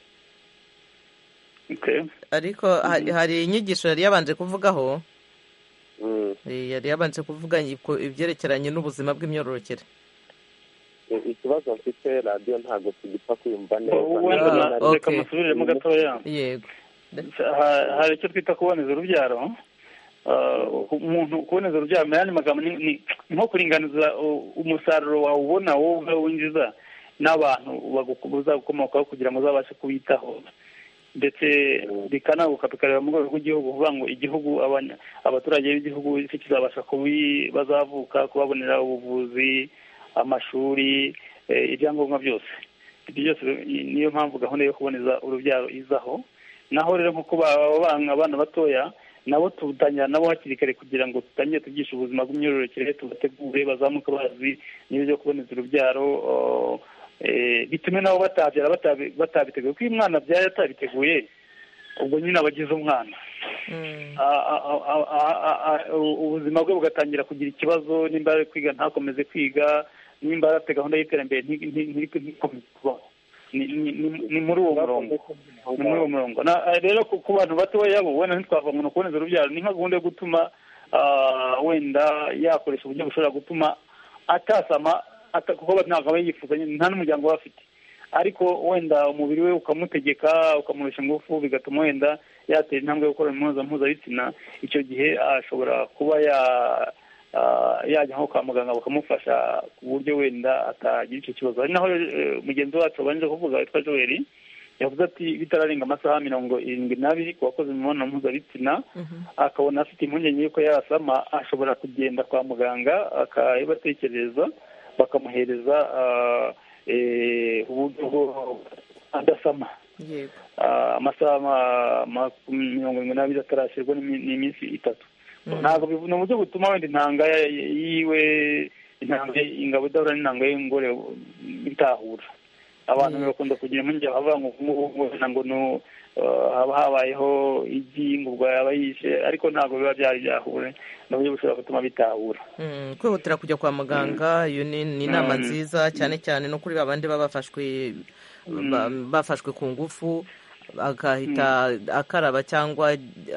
Ariko hari inyigisho yari yabanje kuvugaho, yari yabanje kuvuga ibyerekeranye n'ubuzima bw'imyororokere. Ikibazo mfite radiyo ntabwo tugipfa kwiyumva neza. Reka musubiremo gatoya. Yego. Hari icyo twita kuboneza urubyaro. Umuntu kuboneza urubyaro mu yandi magambo ni nko kuringaniza umusaruro wawe ubona wowe ubwawe winjiza n'abantu bazagukomokaho kugira ngo uzabashe kubitaho, ndetse bikanaguka tukareba mu rwego rw'igihugu kuvuga ngo igihugu abaturage b'igihugu isi kizabasha bazavuka kubabonera ubuvuzi, amashuri, ibyangombwa byose. Ibyo byose niyo mpamvu gahunda yo kuboneza urubyaro izaho. Naho rero nk'uko abana batoya nabo tutangira nabo hakiri kare kugira ngo tutangire tugishe ubuzima bw'imyororokere, tubategure bazamuke bazi n'ibyo byo kuboneza urubyaro, bitume nabo batabyara batabiteguye. Kuko iyo umwana abyaye atabiteguye ubwo nyine abagize umwana, ubuzima bwe bugatangira kugira ikibazo. Nimba ari kwiga ntakomeze kwiga, nimba afite gahunda y'iterambere ntikomeze kubaho. Ni muri uwo murongo ni muri uwo murongo rero ku bantu batoya bo wenda ntitwava ngo kuboneza urubyaro ni nka gahunda yo gutuma wenda yakoresha uburyo bushobora gutuma atasama, kuko ntabwo aba yifuza, nta n'umuryango aba afite, ariko wenda umubiri we ukamutegeka ukamuresha ingufu bigatuma wenda yatera intambwe yo gukora imibonano mpuzabitsina. Icyo gihe ashobora kuba yajya nko kwa muganga bakamufasha ku buryo wenda atagira icyo kibazo. Ari naho mugenzi wacu wabanje kuvuga witwa Joel yavuze ati bitararenga amasaha mirongo irindwi n'abiri ku wakoze imibonano mpuzabitsina akabona afite impungenge y'uko yasama, ashobora kugenda kwa muganga akabatekereza bakamuhereza uburyo bwo adasama. Amasaha mirongo irindwi n'abiri atarashyirwa n'iminsi itatu. Ntabwo ni uburyo butuma wenda intanga yiwe, intanga ingabo idahura n'intanga y'ingore bitahura. Abantu bakunda kugira impungenge bavuga ngo ngo haba habayeho igi ngo ubwo yaba yishe, ariko ntabwo biba byari byahure, ni uburyo bushobora gutuma bitahura. Kwihutira kujya kwa muganga iyo ni inama nziza, cyane cyane no kuri babandi baba bafashwe bafashwe ku ngufu, agahita akaraba cyangwa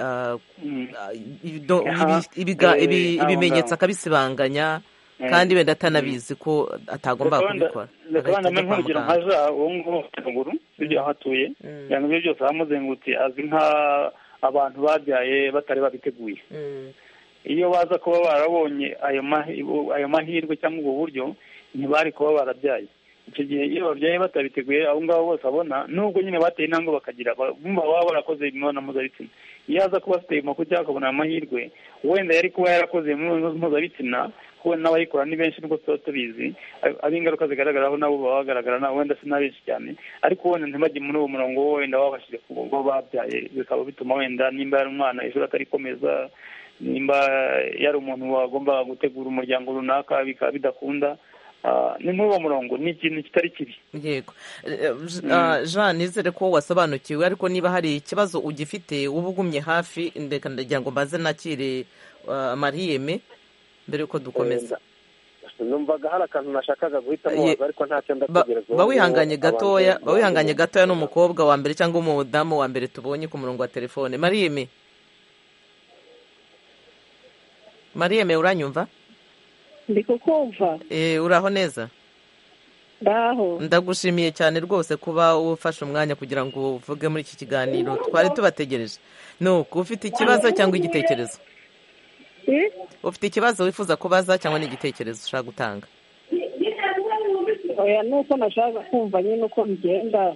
ibimenyetso akabisibanganya kandi wenda atanabizi ko atagomba kubikora. Reka wenda mbe nk'urugero nka ja uwo nguwo Nyaruguru ibyo aho atuye, yanga ibyo byose ahamuzengurutse azi nk'abantu babyaye batari babiteguye. Iyo baza kuba barabonye ayo mahirwe cyangwa ubwo buryo ntibari kuba barabyaye. Icyo gihe iyo babyaye batabiteguye abo ngabo bose abona, nubwo nyine bateye intambwe bakagira bumva baba barakoze imibonano mpuzabitsina, iyo aza kuba afite amakuru cyangwa akabona amahirwe, wenda yari kuba yarakoze imibonano mpuzabitsina, kuko n'abayikora ni benshi nubwo tuba tubizi, ab'ingaruka zigaragaraho nabo baba bagaragara nabo wenda si na benshi cyane, ariko wenda ntibajye muri uwo murongo wenda babashije kuba babyaye, bikaba bituma wenda nimba yari umwana ejo atarikomeza, nimba yari umuntu wagomba gutegura umuryango runaka bikaba bidakunda. Ni muri uwo murongo, ni ikintu kitari kibi. Yego. Jean, nizere ko wasobanukiwe, ariko niba hari ikibazo ugifite uba ugumye hafi, ndeka ndagira ngo mbaze nakire Mariyeme mbere yuko dukomeza. Numvaga hari akantu nashakaga guhita mubaza ariko ntacyo ndategereza. Bawihanganye gatoya, bawihanganye gatoya n'umukobwa wa mbere cyangwa umudamu wa mbere tubonye ku murongo wa telefone. Mariyeme. Mariyeme, uranyumva? Ndi kukumva. Eh, uraho neza? ndaho ndagushimiye cyane rwose kuba ufashe umwanya kugira ngo uvuge muri iki kiganiro twari tubategereje. nuko ufite ikibazo cyangwa igitekerezo? ufite ikibazo wifuza kubaza cyangwa n'igitekerezo ushaka gutanga? oya nuko nashaka kumva nyine uko bigenda.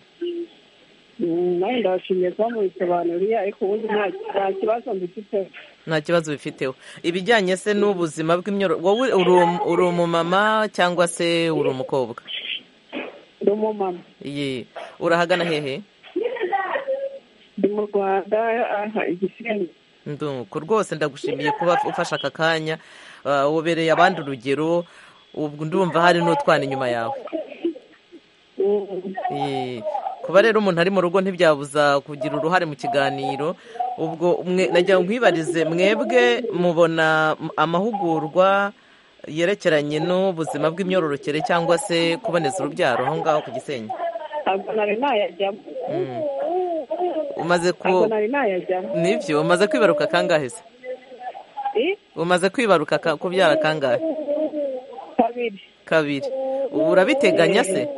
nawe ndabashimiye kuba mubisobanuriye, ariko ubundi nta kibazo mbifiteho. nta kibazo bifiteho. ibijyanye se n'ubuzima bw'imyororokere, wowe uri umumama cyangwa se uri umukobwa? ndi umumama. ye urahagana hehe? ndi mu Rwanda, Igisenyi. nduko rwose ndagushimiye kuba ufashe aka kanya, ubereye abandi urugero. ubwo ndumva hari n'utwana inyuma yawe. kuba rero umuntu ari mu rugo ntibyabuza kugira uruhare mu kiganiro. ubwo nagira ngo nkwibarize, mwebwe mubona amahugurwa yerekeranye n'ubuzima bw'imyororokere cyangwa se kuboneza urubyaro aho ngaho ku Gisenyi? ntabwo nari nayajyamo. umaze ku ntabwo nari nayajyamo. nibyo umaze kwibaruka kangahe se? umaze kwibaruka kubyara kangahe? kabiri. kabiri. ubu urabiteganya se?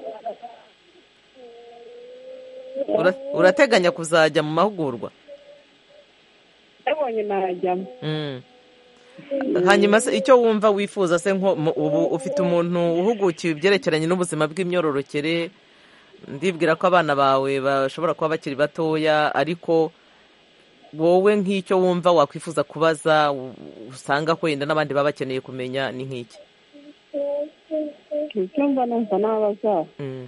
urateganya kuzajya mu mahugurwa? ndabonye najyamo. hanyuma se icyo wumva wifuza se, nko ubu ufite umuntu uhugukiwe ibyerekeranye n'ubuzima bw'imyororokere, ndibwira ko abana bawe bashobora kuba bakiri batoya, ariko wowe nk'icyo wumva wakwifuza kubaza usanga ko wenda n'abandi baba bakeneye kumenya ni nk'iki? icyo mba numva nabaza,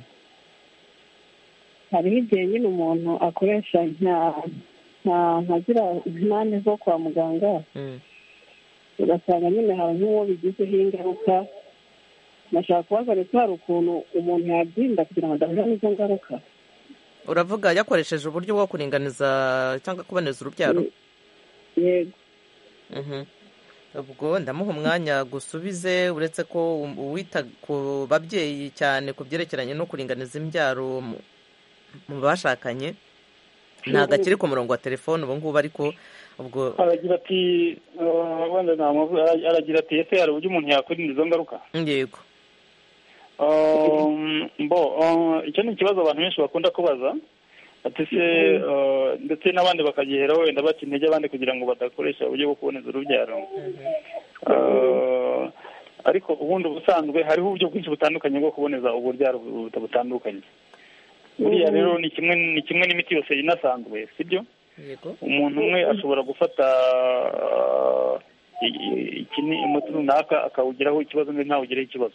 hariho igihe nyine umuntu akoresha ntagira impande zo kwa muganga, ugasanga nyine hari nk'uwo bigizeho ingaruka. nashaka kubaza ndetse hari ukuntu umuntu yabyirinda kugira ngo adahura n'izo ngaruka. uravuga yakoresheje uburyo bwo kuringaniza cyangwa kuboneza urubyaro? yego. ubwo ndamuha umwanya gusubize, uretse ko wita ku babyeyi cyane ku byerekeranye no kuringaniza imbyaro mu bashakanye, ntabwo akiri ku murongo wa telefone ubu ngubu, ariko ubwo aragira ati wenda aragira ati ese hari uburyo umuntu yakwirinda izo ngaruka? yego. mbo icyo ni ikibazo abantu benshi bakunda kubaza, ati se ndetse n'abandi bakagiheraho wenda baca intege abandi kugira ngo badakoresha uburyo bwo kuboneza urubyaro. ariko ubundi ubusanzwe hariho uburyo bwinshi butandukanye bwo kuboneza urubyaro butandukanye. buriya rero ni kimwe ni kimwe n'imiti yose inasanzwe, sibyo? umuntu umwe ashobora gufata umuti runaka akawugiraho ikibazo undi ntawugireho ikibazo.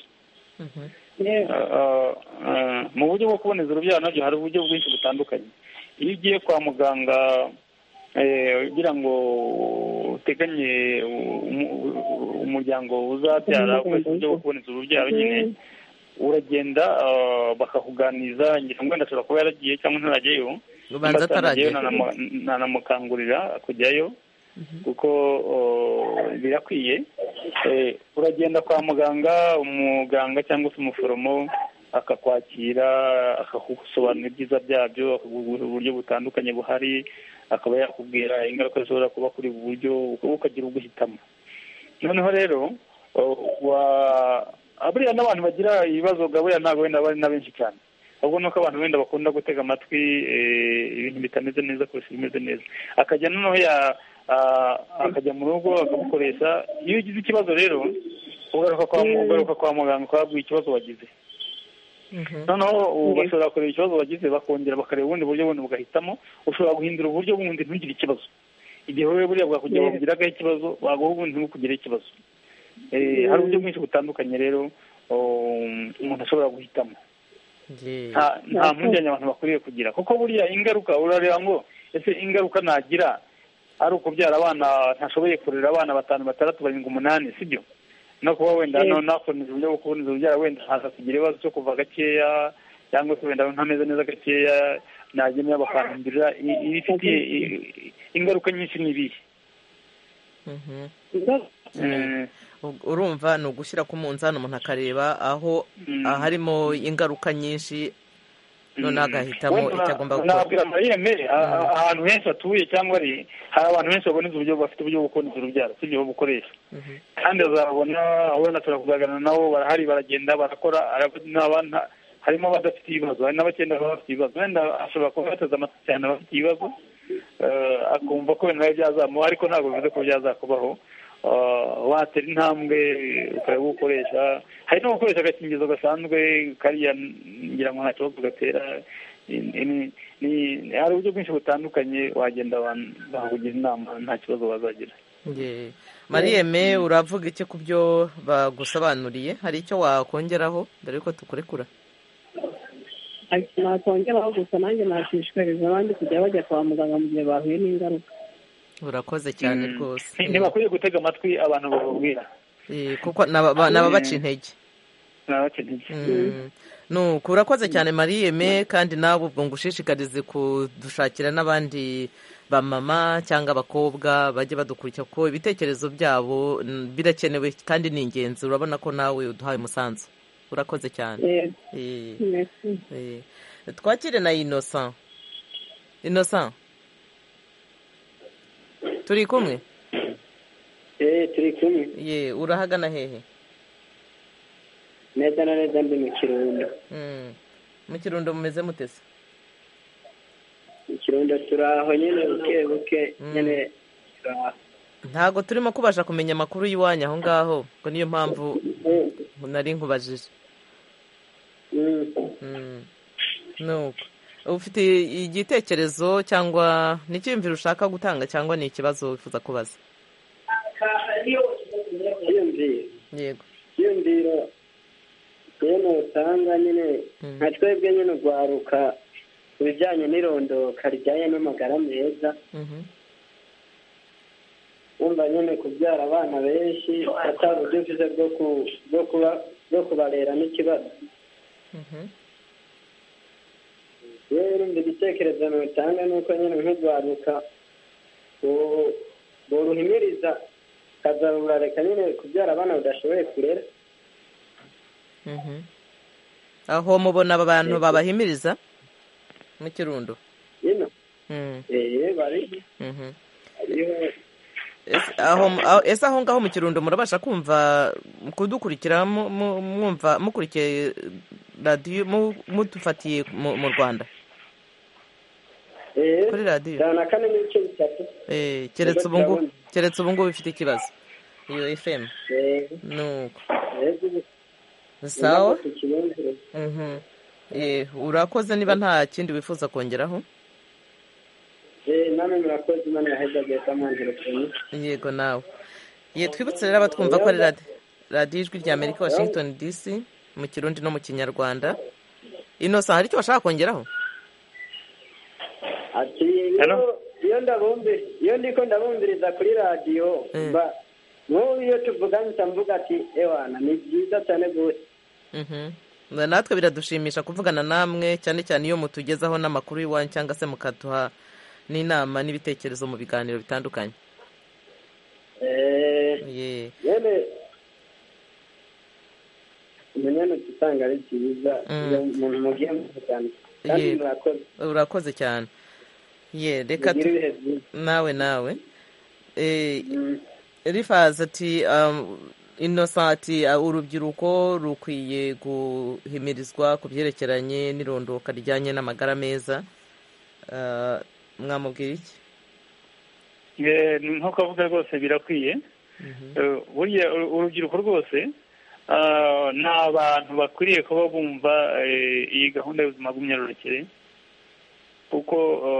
mu buryo bwo kuboneza urubyaro nabyo hari uburyo bwinshi butandukanye. iyo ugiye kwa muganga ugira ngo uteganye umuryango uzabyara ukoresha uburyo bwo kuboneza urubyaro nyine, uragenda bakakuganiza, ngira ngo wenda ashobora kuba yaragiye cyangwa ntaragiyeyo, ubanza ataragiye, nanamukangurira kujyayo kuko birakwiye. uragenda kwa muganga, umuganga cyangwa se umuforomo akakwakira, akagusobanurira ibyiza byabyo, akakubwira uburyo butandukanye buhari, akaba yakubwira ingaruka zishobora kuba kuri ubu buryo, ukagira uguhitamo. noneho rero buriya n'abantu bagira ibibazo buriya ntabwo wenda bari na benshi cyane, ahubwo nuko abantu wenda bakunda gutega amatwi ibintu bitameze neza kurusha ibimeze neza. akajya noneho akajya mu rugo akamukoresha. iyo ugize ikibazo rero ugaruka kwa muganga ukababwira ikibazo wagize. noneho bashobora kureba ikibazo wagize bakongera bakareba ubundi buryo bundi bugahitamo. ushobora guhindura uburyo bundi ntugire ikibazo. igihe wowe buriya bwakugira bagiragaho ikibazo waguha ubundi ntukugireho ikibazo. hari uburyo bwinshi butandukanye rero umuntu ashobora guhitamo. nta mpungenge abantu bakwiriye kugira, kuko buriya ingaruka urareba ngo ese ingaruka nagira ari ukubyara abana ntashoboye kurera abana batanu batandatu barindwi umunani, sibyo? no kuba wenda nakomeza uburyo bwo kuboneza urubyaro wenda haza kugira ibibazo cyo kuva gakeya, cyangwa se wenda ntameze neza gakeya, nagemera bakahindurira. ibifitiye ingaruka nyinshi n'ibihe. urumva ni ugushyira ku munzani umuntu akareba aho harimo ingaruka nyinshi, none agahitamo icyo agomba gukora. nabwira amayireme ahantu henshi atuye cyangwa ari hari abantu benshi baboneza uburyo bafite uburyo bwo kuboneza urubyaro, sibyo bukoresha. kandi azabona abona turakuganira nabo barahari baragenda barakora harimo abadafite ibibazo hari n'abakenda baba bafite ibibazo wenda ashobora kuba bateze amatwi cyane abafite ibibazo akumva ko nawe byazamuha ariko ntabwo bivuze ko byazakubaho watera intambwe ukaba gukoresha hari no gukoresha agakingirizo gasanzwe kariya ngira ngo nta kibazo gatera hari uburyo bwinshi butandukanye wagenda bakugira inama nta kibazo bazagira. Mariyeme uravuga iki ku byo bagusobanuriye hari icyo wakongeraho dore ko tukurekura? nakongeraho gusa nanjye nashishikariza abandi kujya bajya kwa muganga mu gihe bahuye n'ingaruka. Urakoze cyane rwose. Ntibakwiye gutega amatwi abantu bababwira kuko naba baca intege. nuko urakoze cyane Mariyeme kandi nawe ubwo ngushishikarize kudushakira n'abandi bamama cyangwa abakobwa bajye badukurikira kuko ibitekerezo byabo birakenewe kandi ni ingenzi urabona ko nawe uduhaye umusanzu. Urakoze cyane. Twakire na Innocent. Innocent turi kumwe? Eh turi kumwe. Ye urahagana hehe? Neza na neza ndi mu Kirundo. Mm. Mu Kirundo mumeze mutese? Mu Kirundo turaho nyene buke buke nyene turaho. Ntago turimo kubasha kumenya amakuru y'Iwanya aho ngaho ngo niyo mpamvu nari nkubajije. Mm. Mm. No. Ufite igitekerezo cyangwa n'icyumviro ushaka gutanga cyangwa ni ikibazo wifuza kubaza? Yego. Yumviro rero utanga nyine nka twebwe nyine ugwaruka ibijyanye n'irondoka rijyanye n'amagara meza. Wumva nyine kubyara abana benshi atari uburyo bwiza bwo kubarera n'ikibazo. rero igitekerezo n'utanga ni uko nyine nk'ugwaruka boruhimiriza kazarura reka nyine kubyara abana badashoboye kurera. Aho mubona aba bantu babahimiriza mu Kirundo? Ino eh bari aho ese aho ngaho mu Kirundo murabasha kumva kudukurikira mwumva mukurikiye radio mutufatiye mu Rwanda? Eh kuri radio dana kane n'ibice bitatu. Eh keretse ubungu keretse ubungu bifite ikibazo iyo F M. Eh nuko sawa. Mhm. Eh urakoze niba nta kindi wifuza kongeraho? Eh nane murakoze Imana yahezagiye tamangiro cyane. Yego nawe. Ye twibutse rero abatwumva ko ari radio ijwi rya Amerika Washington D C mu Kirundi no mu Kinyarwanda. Innocent hari icyo bashaka kongeraho? Ati iyo ndabumbe iyo ndiko ndabumviriza kuri radio ba no iyo tuvuganye tamvuga ati ewana ni byiza cyane gose. Mhm. Natwe biradushimisha kuvugana namwe cyane cyane iyo mutugezaho n'amakuru y'Iwanyu cyangwa se mukatuha n'inama n'ibitekerezo mu biganiro bitandukanye. Eh ye yene umenyana tutanga ari cyiza umuntu mugiye mukana kandi murakoze. Urakoze cyane. Ye reka nawe nawe eh Rifaza ati Innocent urubyiruko rukwiye guhimirizwa ku byerekeranye n'irondoka rijyanye n'amagara meza. Mwamubwira iki? Ye nkuko avuga rwose birakwiye. Burya urubyiruko rwose ni abantu bakwiriye kuba bumva iyi gahunda y'ubuzima bw'imyororokere kuko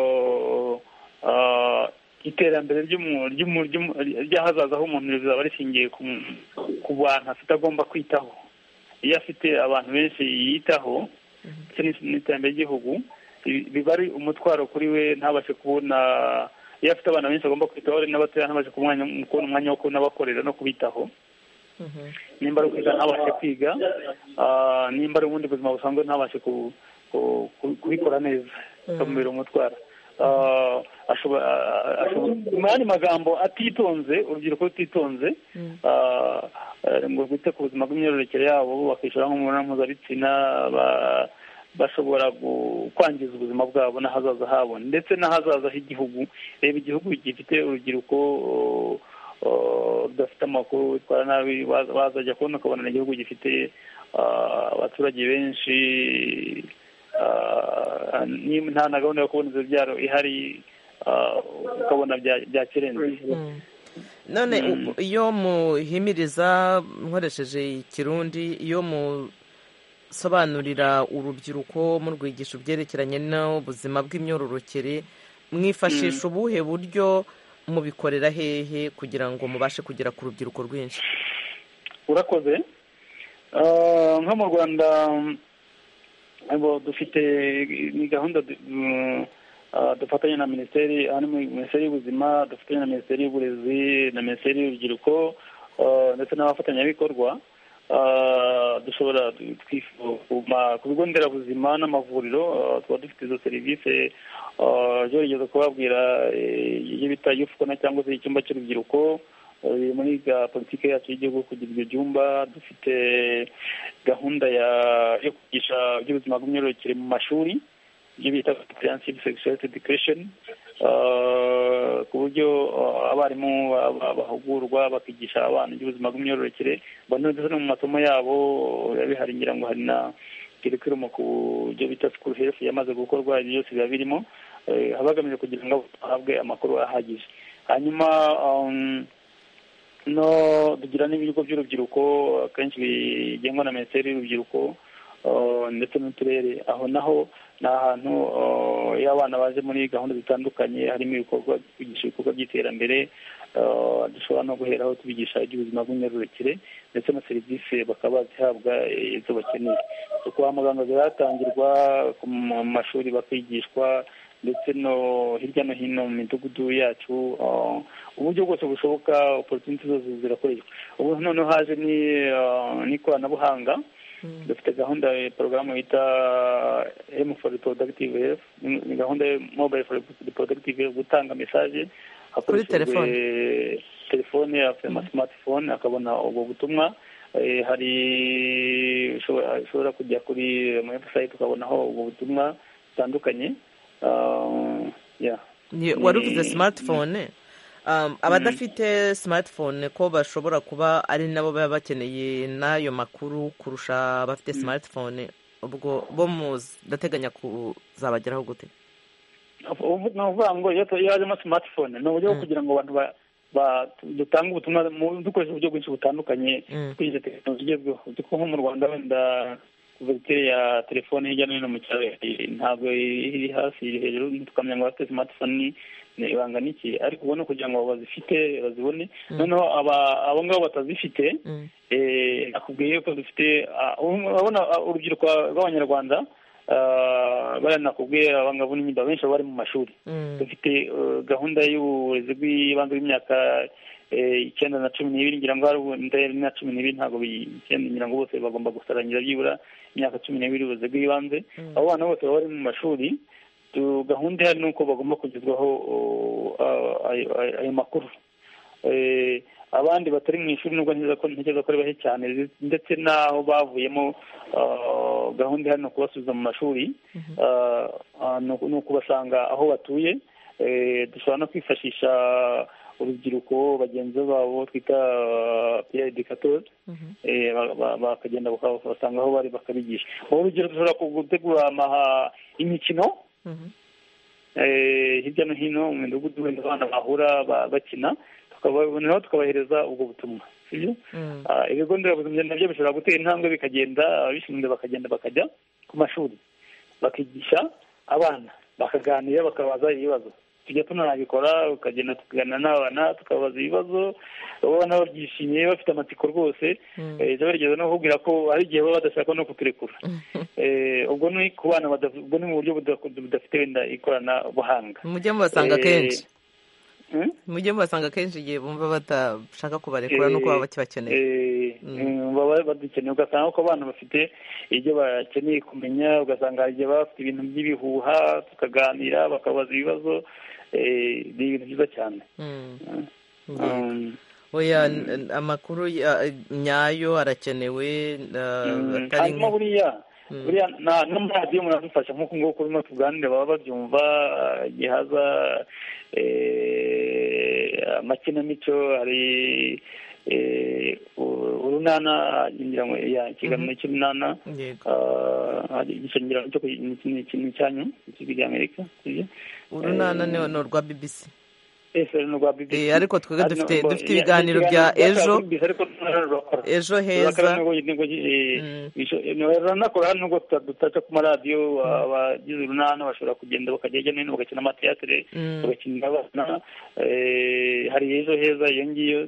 iterambere ry'ahazaza h'umuntu rizaba rishingiye ku bantu afite agomba kwitaho. Iyo afite abantu benshi yitaho n'iterambere ry'igihugu biba ari umutwaro kuri we ntabashe kubona. Iyo afite abana benshi agomba kwitaho ari n'abatoya ntabashe kubona umwanya wo kunabakorera no kubitaho. Nimba ari kwiga ntabashe kwiga, nimba ari ubundi buzima busanzwe ntabashe kubikora neza akamubera umutwaro. mu yandi magambo atitonze urubyiruko rutitonze ngo rwite ku buzima bw'imyororokere yabo bakishyura nk'umubonano mpuzabitsina bashobora kwangiza ubuzima bwabo n'ahazaza habo ndetse n'ahazaza h'igihugu. Reba igihugu gifite urubyiruko rudafite amakuru witwara nabi wazajya kubona ukabona ni igihugu gifite abaturage benshi nta na gahunda yo kuboneza urubyaro ihari ukabona byakerenze. none iyo muhimiriza nkoresheje ikirundi, iyo musobanurira urubyiruko murwigisha ibyerekeranye n'ubuzima bw'imyororokere, mwifashisha ubuhe buryo, mubikorera hehe kugira ngo mubashe kugera ku rubyiruko rwinshi? urakoze. nko mu Rwanda dufite ni gahunda dufatanya na minisiteri minisiteri y'ubuzima, dufatanya na minisiteri y'uburezi na minisiteri y'urubyiruko ndetse n'abafatanyabikorwa. dushobora ku bigo nderabuzima n'amavuriro tuba dufite izo serivisi zorigeze kubabwira iyo bita yufukona cyangwa se icyumba cy'urubyiruko muri politiki yacu y'igihugu kugira ibyo byumba. Dufite gahunda yo kwigisha iby'ubuzima bw'imyororokere mu mashuri, ibyo bita comprehensive sexual education, ku buryo abarimu bahugurwa bakigisha abana iby'ubuzima bw'imyororokere, ndetse no mu masomo yabo bihari, ngira ngo hari na curriculum ku byo bita school health yamaze gukorwa, ibyo byose biba birimo, habagamije kugira ngo bahabwe amakuru ahagije. Hanyuma no tugira n'ibigo by'urubyiruko akenshi bigengwa na minisiteri y'urubyiruko ndetse n'uturere. Aho naho ni ahantu iyo abana baje muri gahunda zitandukanye, harimo ibikorwa kwigisha ibikorwa by'iterambere, dushobora no guheraho tubigisha iby'ubuzima bw'imyororokere ndetse na serivisi bakaba bazihabwa izo bakeneye. Kwa muganga ziratangirwa mu mashuri bakigishwa, ndetse no hirya no hino mu midugudu yacu, uburyo bwose bushoboka, opportunity zose zirakoreshwa. Ubu noneho haje n'ikoranabuhanga. dufite gahunda ya porogaramu bita M for Reproductive Health, ni gahunda ya Mobile for Reproductive Health, gutanga mesaje kuri telefone telefone ya smartphone akabona ubwo butumwa. hari ushobora kujya kuri website ukabonaho ubwo butumwa butandukanye. wari uvuze smartphone, abadafite smartphone ko bashobora kuba ari nabo baba bakeneye n'ayo makuru kurusha abafite smartphone, ubwo bo mudateganya kuzabageraho gute? ni ukuvuga ngo iyo hajemo smartphone ni uburyo bwo kugira ngo abantu dutanga ubutumwa dukoresha uburyo bwinshi butandukanye twinjiza tekinoloji igezweho. kuko nko mu Rwanda wenda kuveritire ya telefone hirya no hino mu cyaro ntabwo iri hasi, iri hejuru, tukamenya ngo bafite smartphone ni ibanga n'iki, ariko ubona kugira ngo bazifite bazibone. noneho abo ngabo batazifite, nakubwiye ko dufite urabona urubyiruko rw'abanyarwanda baranakubwiye abangavu n'imyenda benshi bari mu mashuri. dufite gahunda y'uburezi bw'ibanze bw'imyaka icyenda na cumi n'ibiri, ngira ngo hari na cumi n'ibiri, ntabwo icyenda, ngira ngo bose bagomba gusarangira byibura imyaka cumi n'ibiri uburezi bw'ibanze. abo bana bose bari mu mashuri, gahunda ihari ni uko bagomba kugezwaho ayo makuru. abandi batari mu ishuri nubwo ntekereza ko ari bake cyane, ndetse n'aho bavuyemo, gahunda ihari ni ukubasubiza mu mashuri, ni ukubasanga aho batuye. dushobora no kwifashisha urubyiruko bagenzi babo twita peer educators, bakagenda bakabasanga aho bari bakabigisha. urugero dushobora gutegura imikino hirya no hino mu midugudu, wenda abana bahura bakina, tukababoneraho tukabahereza ubwo butumwa, sibyo? ibigo nderabuzima nabyo bishobora gutera intambwe bikagenda, ababishinzwe bakagenda bakajya ku mashuri bakigisha abana, bakaganira, bakabaza ibibazo. tujya tunabikora, ukagenda tukaganira n'abana tukabaza ibibazo, abana babyishimiye bafite amatsiko rwose. ejo barigeze no kubwira ko hari igihe baba badashaka no kuturekura. ubwo ni ku bana, ubwo ni mu buryo budafite wenda ikoranabuhanga. mujye mubasanga kenshi mujye mubasanga kenshi igihe bumva batashaka kubarekura nuko baba bakibakeneye. baba badukeneye, ugasanga ko abana bafite ibyo bakeneye kumenya, ugasanga hari igihe baba bafite ibintu by'ibihuha, tukaganira bakabaza ibibazo. ni ibintu byiza cyane. oya, amakuru nyayo arakenewe. hanyuma buriya buriya no muri radiyo muradufasha nk'uko nguko urimo tuganire, baba babyumva. igihe haza amakinamico, hari urunana, ikiganiro cy'urunana, hari igishingiro cyo ni icyanyu ikigo cy'Amerika. Urunana ni urwa B B C. Eh, ariko twebwe dufite dufite ibiganiro bya ejo ejo heza baranakora hano ngo dutaca ku maradiyo, abagize urunana bashobora kugenda bakajya hirya no hino bagakina amateatire, bagakinira abana. Hari ejo heza iyo ngiyo,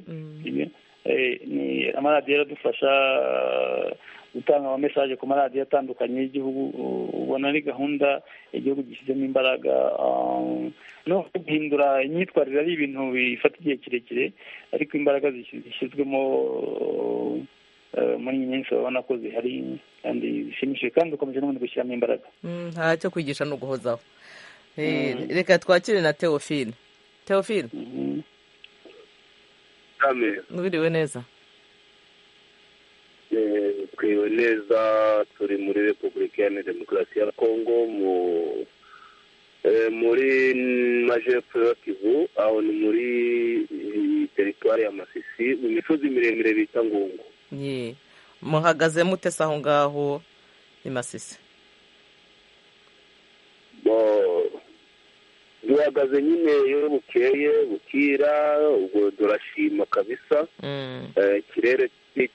ni amaradiyo aradufasha gutanga amamesaje ku maradiyo atandukanye y'igihugu. Ubona ari gahunda igihugu gishyizemo imbaraga, no guhindura imyitwarire ari ibintu bifata igihe kirekire, ariko imbaraga zishyizwemo muri iyi minsi urabona ko zihari kandi bishimishije, kandi dukomeje n'ubundi gushyiramo imbaraga. nta cyo kwigisha ni uguhozaho. Reka twakire na Theophile. Theophile, mwiriwe neza? twiwe neza, turi muri Repubulika ya Demokarasi ya Kongo, muri majepfo ya Kivu, aho ni muri teritwari ya Masisi, mu misozi miremire bita Ngungu. Muhagaze mute se aho ngaho i Masisi? duhagaze nyine iyo bukeye bukira, ubwo turashima kabisa. Ikirere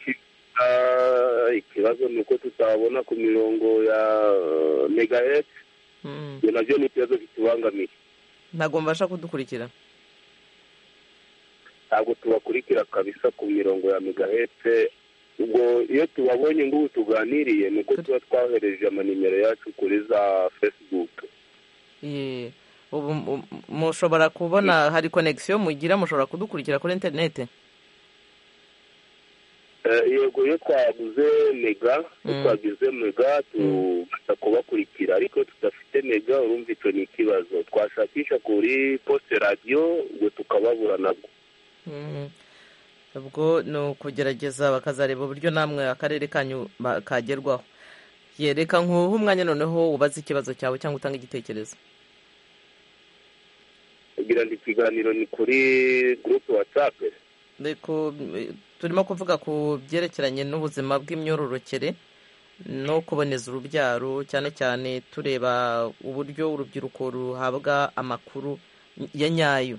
ikibazo ni uko tutabona ku mirongo ya megahertz, ibyo nabyo ni ikibazo kitubangamiye. Ntabwo mbasha kudukurikira? Ntabwo tubakurikira kabisa ku mirongo ya megahertz. Ubwo iyo tubabonye ngo tuganiriye ni uko tuba twohereje amanimero yacu kuri za Facebook. Ubu mushobora kubona hari connection mugira, mushobora kudukurikira kuri internet? Yego, iyo twaguze mega twagize mega tubasha kubakurikira, ariko tudafite mega urumva icyo ni ikibazo. Twashakisha kuri poste radio ubwo tukababura nabwo. Ubwo ni ukugerageza bakazareba uburyo namwe akarere kanyu kagerwaho. Yereka nk'uhu umwanya noneho ubaze ikibazo cyawe cyangwa utanga igitekerezo. Kugira ngo ikiganiro ni kuri group WhatsApp. Reko turimo kuvuga ku byerekeranye n'ubuzima bw'imyororokere no kuboneza urubyaro, cyane cyane tureba uburyo urubyiruko ruhabwa amakuru ya nyayo.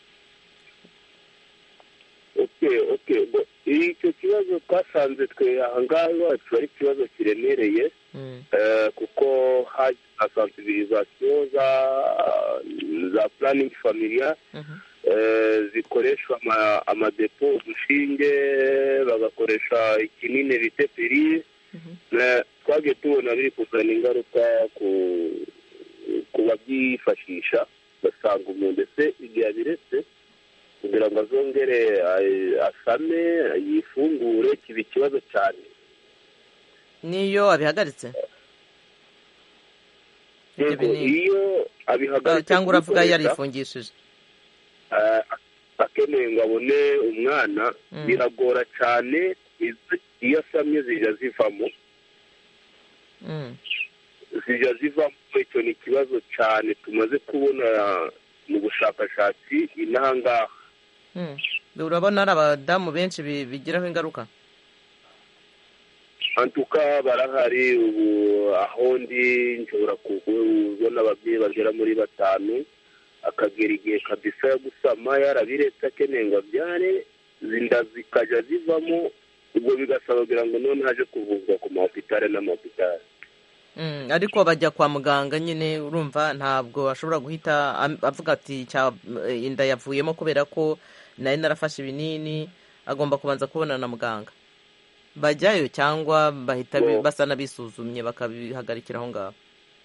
Okay, okay. Icyo kibazo twasanze twe ahangaha iwacu ari ikibazo kiremereye, kuko haje sensibilisation za za planning familial zikoreshwa amadepo, udushinge, bagakoresha ikinini bita piri. Twagiye tubona biri kuzana ingaruka ku babyifashisha, basanga umuntu ese igihe abiretse kugira ngo azongere asame yifungure kiba ikibazo cyane. Niyo abihagaritse? Iyo abihagaritse cyangwa uravuga yarifungishije? Akeneye ngo abone umwana biragora cyane, iyo asamye zijya zivamo zijya zivamo icyo ni ikibazo cyane tumaze kubona mu bushakashatsi inahangaha. Urabona ari abadamu benshi bigiraho ingaruka? Antuka barahari. Ubu aho ndi nshobora kubona ababyeyi bagera muri batanu, akagera igihe kabisa yo gusama yarabiretse akeneye ngo abyare, zinda zikajya zivamo. Ubwo bigasaba kugira ngo none haje kuvuzwa ku mahopitale n'amahopitale. Ariko bajya kwa muganga nyine, urumva ntabwo ashobora guhita avuga ati inda yavuyemo kubera ko nari narafashe ibinini. Agomba kubanza kubona na muganga. Bajyayo cyangwa bahita basa n'abisuzumye bakabihagarikira aho ngaho?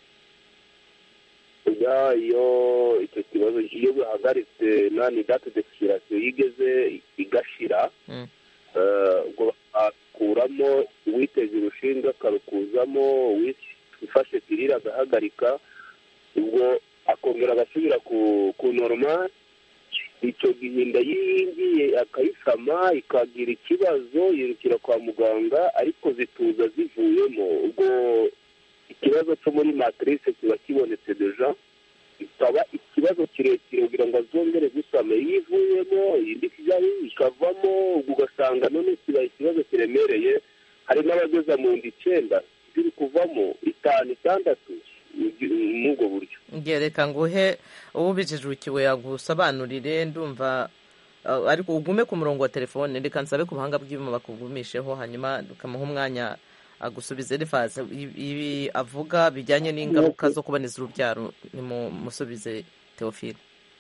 Iyo icyo kibazo iyo bihagaritse nani date d'expiration yigeze igashira, ubwo bakuramo uwiteze urushinga akarukuzamo, ufashe pirira agahagarika, ubwo akongera agasubira ku normal. Icyo gihe inda yingiye akayisama ikagira ikibazo, yirukira kwa muganga, ariko zituza zivuyemo. Ubwo ikibazo cyo muri matrice kiba kibonetse deja, bikaba ikibazo kirekire kugira ngo azongere gusama. iyo ivuyemo indi kigali ikavamo ugasanga none kibaye ikibazo kiremereye. hari n'abageza mu nda icyenda ziri kuvamo itanu itandatu muri ubwo buryo. reka nguhe uwo ubijijukiwe yagusobanurire ndumva, ariko ugume ku murongo wa telefone, reka nsabe ku buhanga bw'ibyuma bakugumisheho hanyuma ukamuha umwanya agusubize. Rifaze ibi avuga bijyanye n'ingaruka zo kuboneza urubyaro nimusubize Theophile.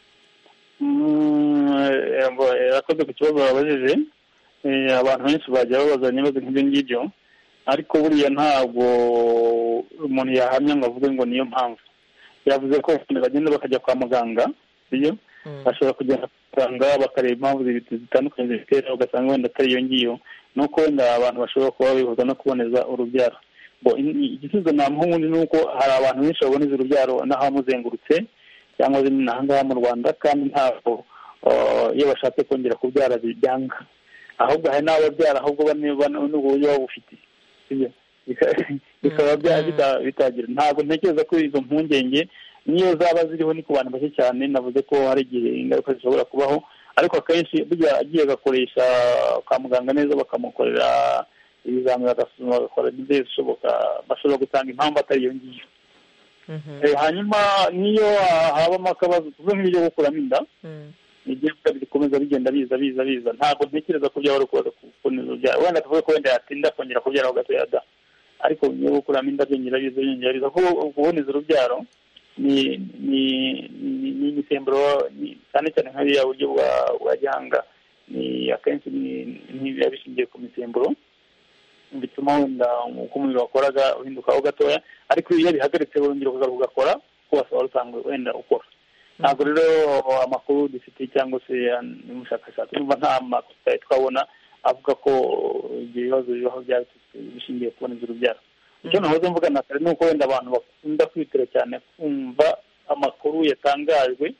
yakoze ku kibazo babajije. abantu benshi bajya babaza ibibazo nk'ibyo ngibyo, ariko buriya ntabwo umuntu yahamya ngo avuge ngo niyo mpamvu. yavuze ko bagenda bakajya kwa muganga, iyo bashobora kugenda kwa muganga bakareba impamvu zitandukanye zibitera, ugasanga wenda atari iyo ngiyo, nuko wenda abantu bashobora kuba bihuza no kuboneza urubyaro. igisubizo namuha ubundi ni uko hari abantu benshi baboneza urubyaro n'ahamuzengurutse cyangwa se n'ahangaha mu Rwanda, kandi ntabwo iyo bashatse kongera kubyara byanga, ahubwo hari n'ababyara ahubwo n'uburyo babufite, bikaba bitagira. ntabwo ntekereza ko izo mpungenge niyo zaba ziriho ni ku bantu bake cyane. navuze ko hari igihe ingaruka zishobora kubaho, ariko akenshi burya agiye agakoresha kwa muganga neza, bakamukorera ibizamini bagasuzuma, bagakora ibyo bishoboka, bashobora gutanga impamvu atari iyo ngiyo. hanyuma niyo habamo akabazo tuvuze nk'ibyo gukuramo inda, igihe bikomeza bigenda biza biza biza, ntabwo ntekereza ko byaba ari ukubaza kuboneza urubyaro. wenda tuvuge ko wenda yatinda kongera kubyara gatoya da, ariko niyo gukuramo inda byongera biza byongera biza. ko kuboneza urubyaro ni ni ni imisemburo cyane cyane nk'ariya buryo bwa gihanga, ni akenshi ntibiba bishingiye ku misemburo, bituma wenda uko umubiri wakoraga uhindukaho gatoya, ariko iyo bihagaritse wongera kugaruka ugakora kuko wasaba usanzwe wenda ukora. ntabwo rero amakuru dufite cyangwa se n'umushakashatsi numva nta makuru twabona avuga ko ibyo bibazo bibaho bishingiye kuboneza urubyaro. icyo nahoze mvuga na kare ni uko wenda abantu bakunda kwitira cyane kumva amakuru yatangajwe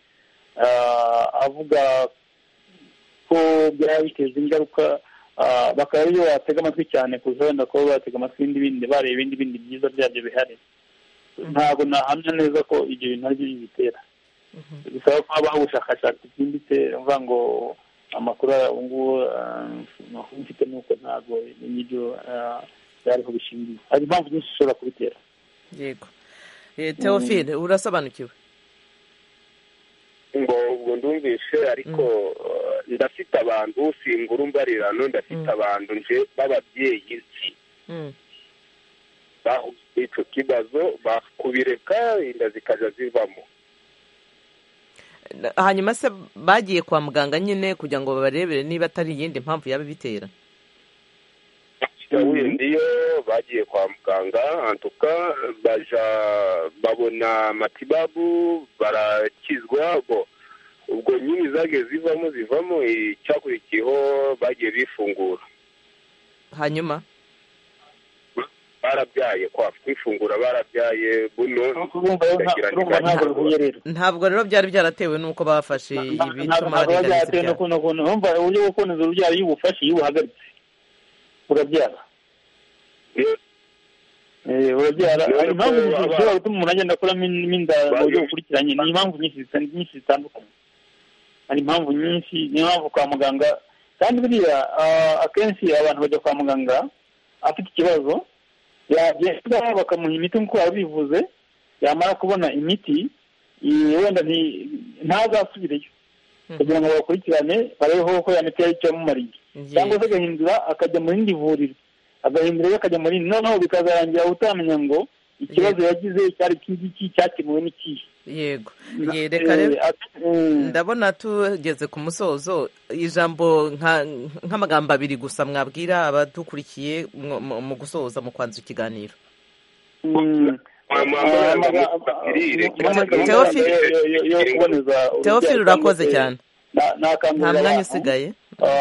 avuga ko byaba biteza ingaruka, bakaba ariyo batega amatwi cyane kurusha wenda kuba batega amatwi ibindi bindi bareba ibindi bindi byiza byabyo bihari. ntabwo nahamya neza ko ibyo bintu ari byo bitera. bisaba ko habaho ubushakashatsi bwimbitse, mvuga ngo amakuru ubu ngubu mfite nuko ntabwo n'ibyo byariho bishingiye. hari impamvu nyinshi zishobora kubitera. yego. Theophile urasobanukiwe? ngo ubwo ndumvishe, ariko ndafite abantu singura umbarirano, ndafite abantu nje b'ababyeyi nzi bahuye icyo kibazo bakubireka inda zikajya zivamo. hanyuma se bagiye kwa muganga nyine kugira ngo babarebere niba atari iyindi mpamvu yaba ibitera? wenda iyo bagiye kwa muganga antuka baja babona matibabu barakizwa, ubwo nyine zagiye zivamo zivamo icyakurikiyeho bagiye bifungura. hanyuma barabyaye kwa kwifungura barabyaye buno. ntabwo rero byari byaratewe n'uko bafashe ibituma barinda zibyaye. urumva uburyo bwo kuboneza urubyaro iyo ubufashe iyo ubuhagaritse urabyara. urabyara hari impamvu zishobora gutuma umuntu agenda akuramo inda mu buryo bukurikiranye. ni impamvu nyinshi zitandukanye, hari impamvu nyinshi. niyo mpamvu kwa muganga, kandi buriya akenshi abantu bajya kwa muganga afite ikibazo, yagenda bakamuha imiti nk'uko babivuze, yamara kubona imiti wenda ntazasubireyo kugira ngo bakurikirane barebeho ko ya miti yari icyamumariye, cyangwa se agahindura akajya mu rindi vuriro, agahindura akajya mu rindi, noneho bikazarangira utamenya ngo ikibazo yagize cyari iki cyakemuwe n'ikihe. yego. reka rero ndabona tugeze ku musozo, ijambo nk'amagambo abiri gusa mwabwira abadukurikiye mu gusoza mu kwanza ikiganiro. Theophile urakoze cyane, nta mwanya usigaye.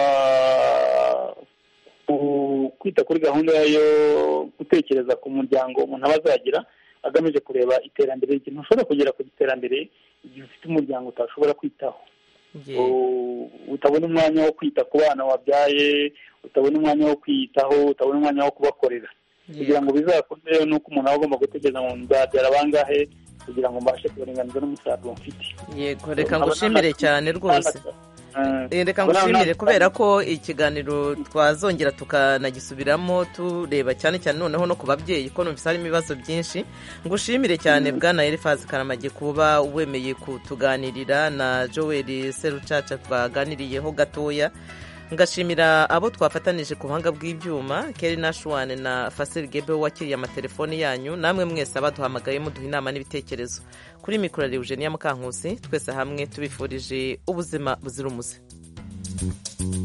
kwita kuri gahunda yo gutekereza ku muryango umuntu aba azagira agamije kureba iterambere ry'ikintu. ushobora kugera ku iterambere igihe ufite umuryango utashobora kwitaho, utabona umwanya wo kwita ku bana wabyaye, utabona umwanya wo kwitaho, utabona umwanya wo kubakorera. kugira ngo bizakomere nuko umuntu aba agomba gutekereza ngo nzabyara bangahe, kugira ngo mbashe kuringaniza n'umusaruro mfite. Yego, reka ngushimire cyane rwose. Reka ngushimire kubera ko ikiganiro twazongera tukanagisubiramo tureba cyane cyane noneho no ku babyeyi ko numvise harimo ibibazo byinshi. Ngushimire cyane bwana Elifazi Karamage kuba wemeye kutuganirira na Joel Serucaca twaganiriyeho gatoya. Ngashimira abo twafatanije ku buhanga bw'ibyuma Kelly Nashwan na Fasil Gebe wakiriye amatelefoni yanyu, namwe mwese abaduhamagaye muduha inama n'ibitekerezo. Kuri mikoro Eugenia Mukankusi, twese hamwe tubifurije ubuzima buzira umuze.